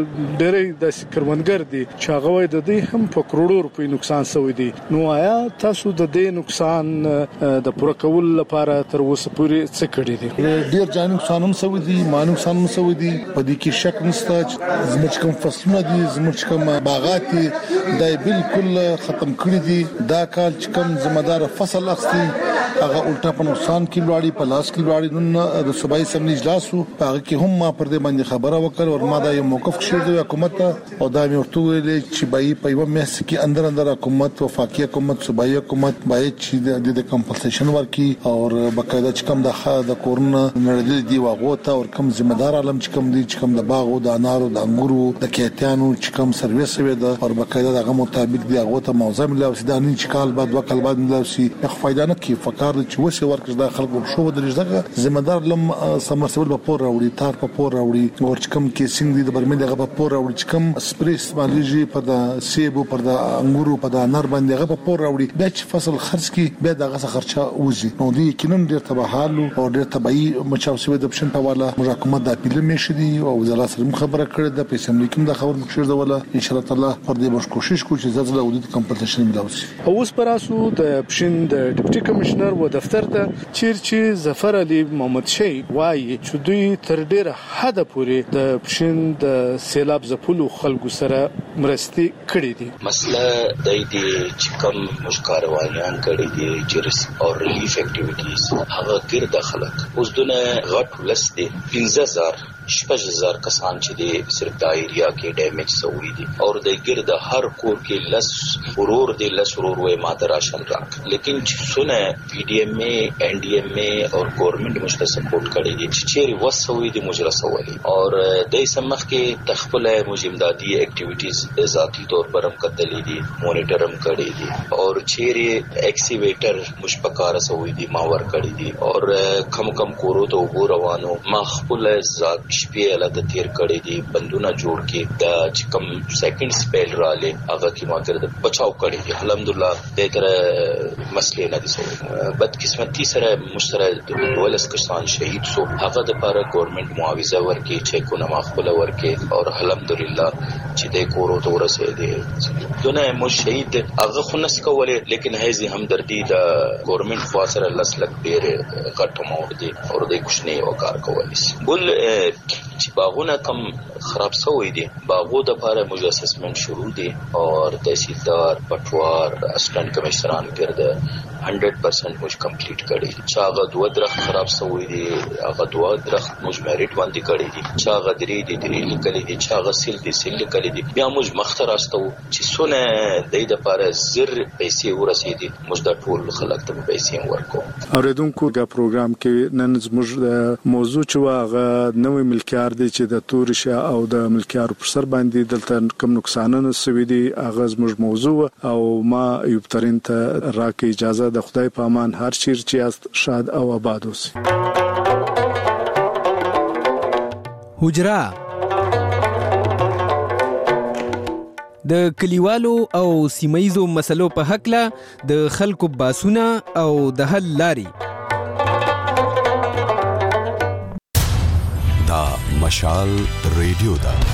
ډېرې د کروندګر دي چې هغه وای د دې هم په کروڑو روپۍ نقصان شوی دی نو آیا تاسو د دې نقصان د پوره کول لپاره تر اوسه پورې څه کړی دي؟ ډېر ځان نقصان هم شوی دی ما نقصان هم شوی دی په دې کې شک نشته زموږ کوم فصلونه دي زموږ کوم باغات دي دا بالکل ختم کړی دي دا کال چې کوم ذمہدار فصل اخستي هغه الټا په نقصان کې ولاړی په لاس کې ولاړی نن د صوبایي سمنی اجلاس هغه کې هم ما پر دې باندې خبره وکړ او ما دا یو موقف شیر دی حکومت او دا مې ورته ویل چې بای په یو مېس کې اندر اندر حکومت وفاقي حکومت صوبایي حکومت باید چې د کمپنسیشن ورکي او بقاعده چې کوم د د کورونا نړۍ دی واغو ته او کوم ذمہ دار عالم چې کوم دی چې کوم د باغ او د انارو د انګورو د کیتانو چې کوم سرویس وي د او بقاعده دغه مطابق دی هغه ته موضوع ملي او سیدانی چې کال بعد وکړ بعد ملي خو فائدہ نه کی فکر چې وسه ورکړ د خلکو شو درځه ذمہ دار لم سمرسول په پور راوړي تار په پور راوړي او چې کوم کیسینګ دي د برمنډ هغه په پور راوړي چې کوم سپریس ماليجي په د سیبو پر د انګورو په د انار باندې هغه په پور راوړي بیا چې فصل خرڅ کی بیا دغه څه خرچه وځي نو دي کینن ډیر تباهالو او ډیر تبعي مچاو سوي د پښن په والا حکومت د اپیل مشدي او وزارت سره خبره کړې د پیسې ملیکم د خبر مخشر د ولا ان شاء الله تعالی پر دې باندې کوشش کوي چې زړه د اودیت کمپنسیشن ملاوي. اوس پراسو د پښین د ډیپټي کمشنر و دفتر ته چیرچی ظفر علي محمد شي وايي چې دوی تر ډیره حد پورې د پښین د سیلاب ځپلو خلکو سره مرستي کړې دي. مسله د دې چې کوم مشکاروانیان کړي دي چې او ریلیف اکټیویټیز هغه ګرد خلک اوس دونه غټ ولست دي پنځه هزار شپږ هزار کسان چې دي صرف د ایریا کې ډیمیج شوی دي او د ګرد هر کور کې لس ورور دي لس ورور وې ماده راشن راک لیکن چې سونه پی ډی ایم ای این ډی ایم ای او ګورنمنت مشته سپورټ کړي دي چې چیرې وسوي دي مجرا سوالي او د سمخ کې تخپل مجمدادي اکټیویټیز ذاتی طور پر هم کتلې دي مونیټر هم کړي دي او چیرې ایکسیویټر مشپکار سوي دي ما ور کړي دي او کم کم کورو ته وګور روانو ما خپل ذات شپې له د تیر کړي دي بندونه جوړ کې د چې کوم سیکنډ سپیل رااله هغه کې ما کړ بچاو کړي دي الحمدلله د تر مسلې نه دي سوي بد قسمتي سره مشترک ولس کسان شهید سو هغه د لپاره ګورنمنت معاوضه ورکړي چې کو نه مخبل ورکړي او الحمدلله چې د کورو ته ورسېدي دونه مو شهید هغه خنس کوله لیکن هیڅ همدردی د ګورنمنت فاصله لس لک ډیر غټ مور دي او د کوشنی او کار کولای بل چې باغونه کم خراب شوی دي باغو د لپاره موږ اسسمنت شروع دي او تحصیلدار پټوار اسسټنټ کمشنران ګرځي one hundred percent موږ کمپلیټ کړی چې هغه دوه درخت خراب شوی دي هغه دوه درخت موږ میریټ باندې کړی دي چې هغه درې دي درې لیکلي دي چې هغه سیل دي سیل لیکلي دي بیا موږ مخته راستو چې څونه د دې لپاره زر پیسې ورسېدي موږ د ټول خلک ته پیسې ورکو. اوریدونکو دا پروګرام کې نن زموږ موضوع چې واغه نوې ملکیار دي چې د تورشا او د ملکیار پر سر باندې دلته کوم نقصانونه سوي دي هغه زموږ موضوع او ما ایوب ترين ته راکې اجازه د خدای په امان هر چیر چې است شاد او آباد اوسئ. حجرا د کلیوالو او سیمایزو مسلو په حق له د خلکو باسونه او د حل لاري دا مشال ریډیو دا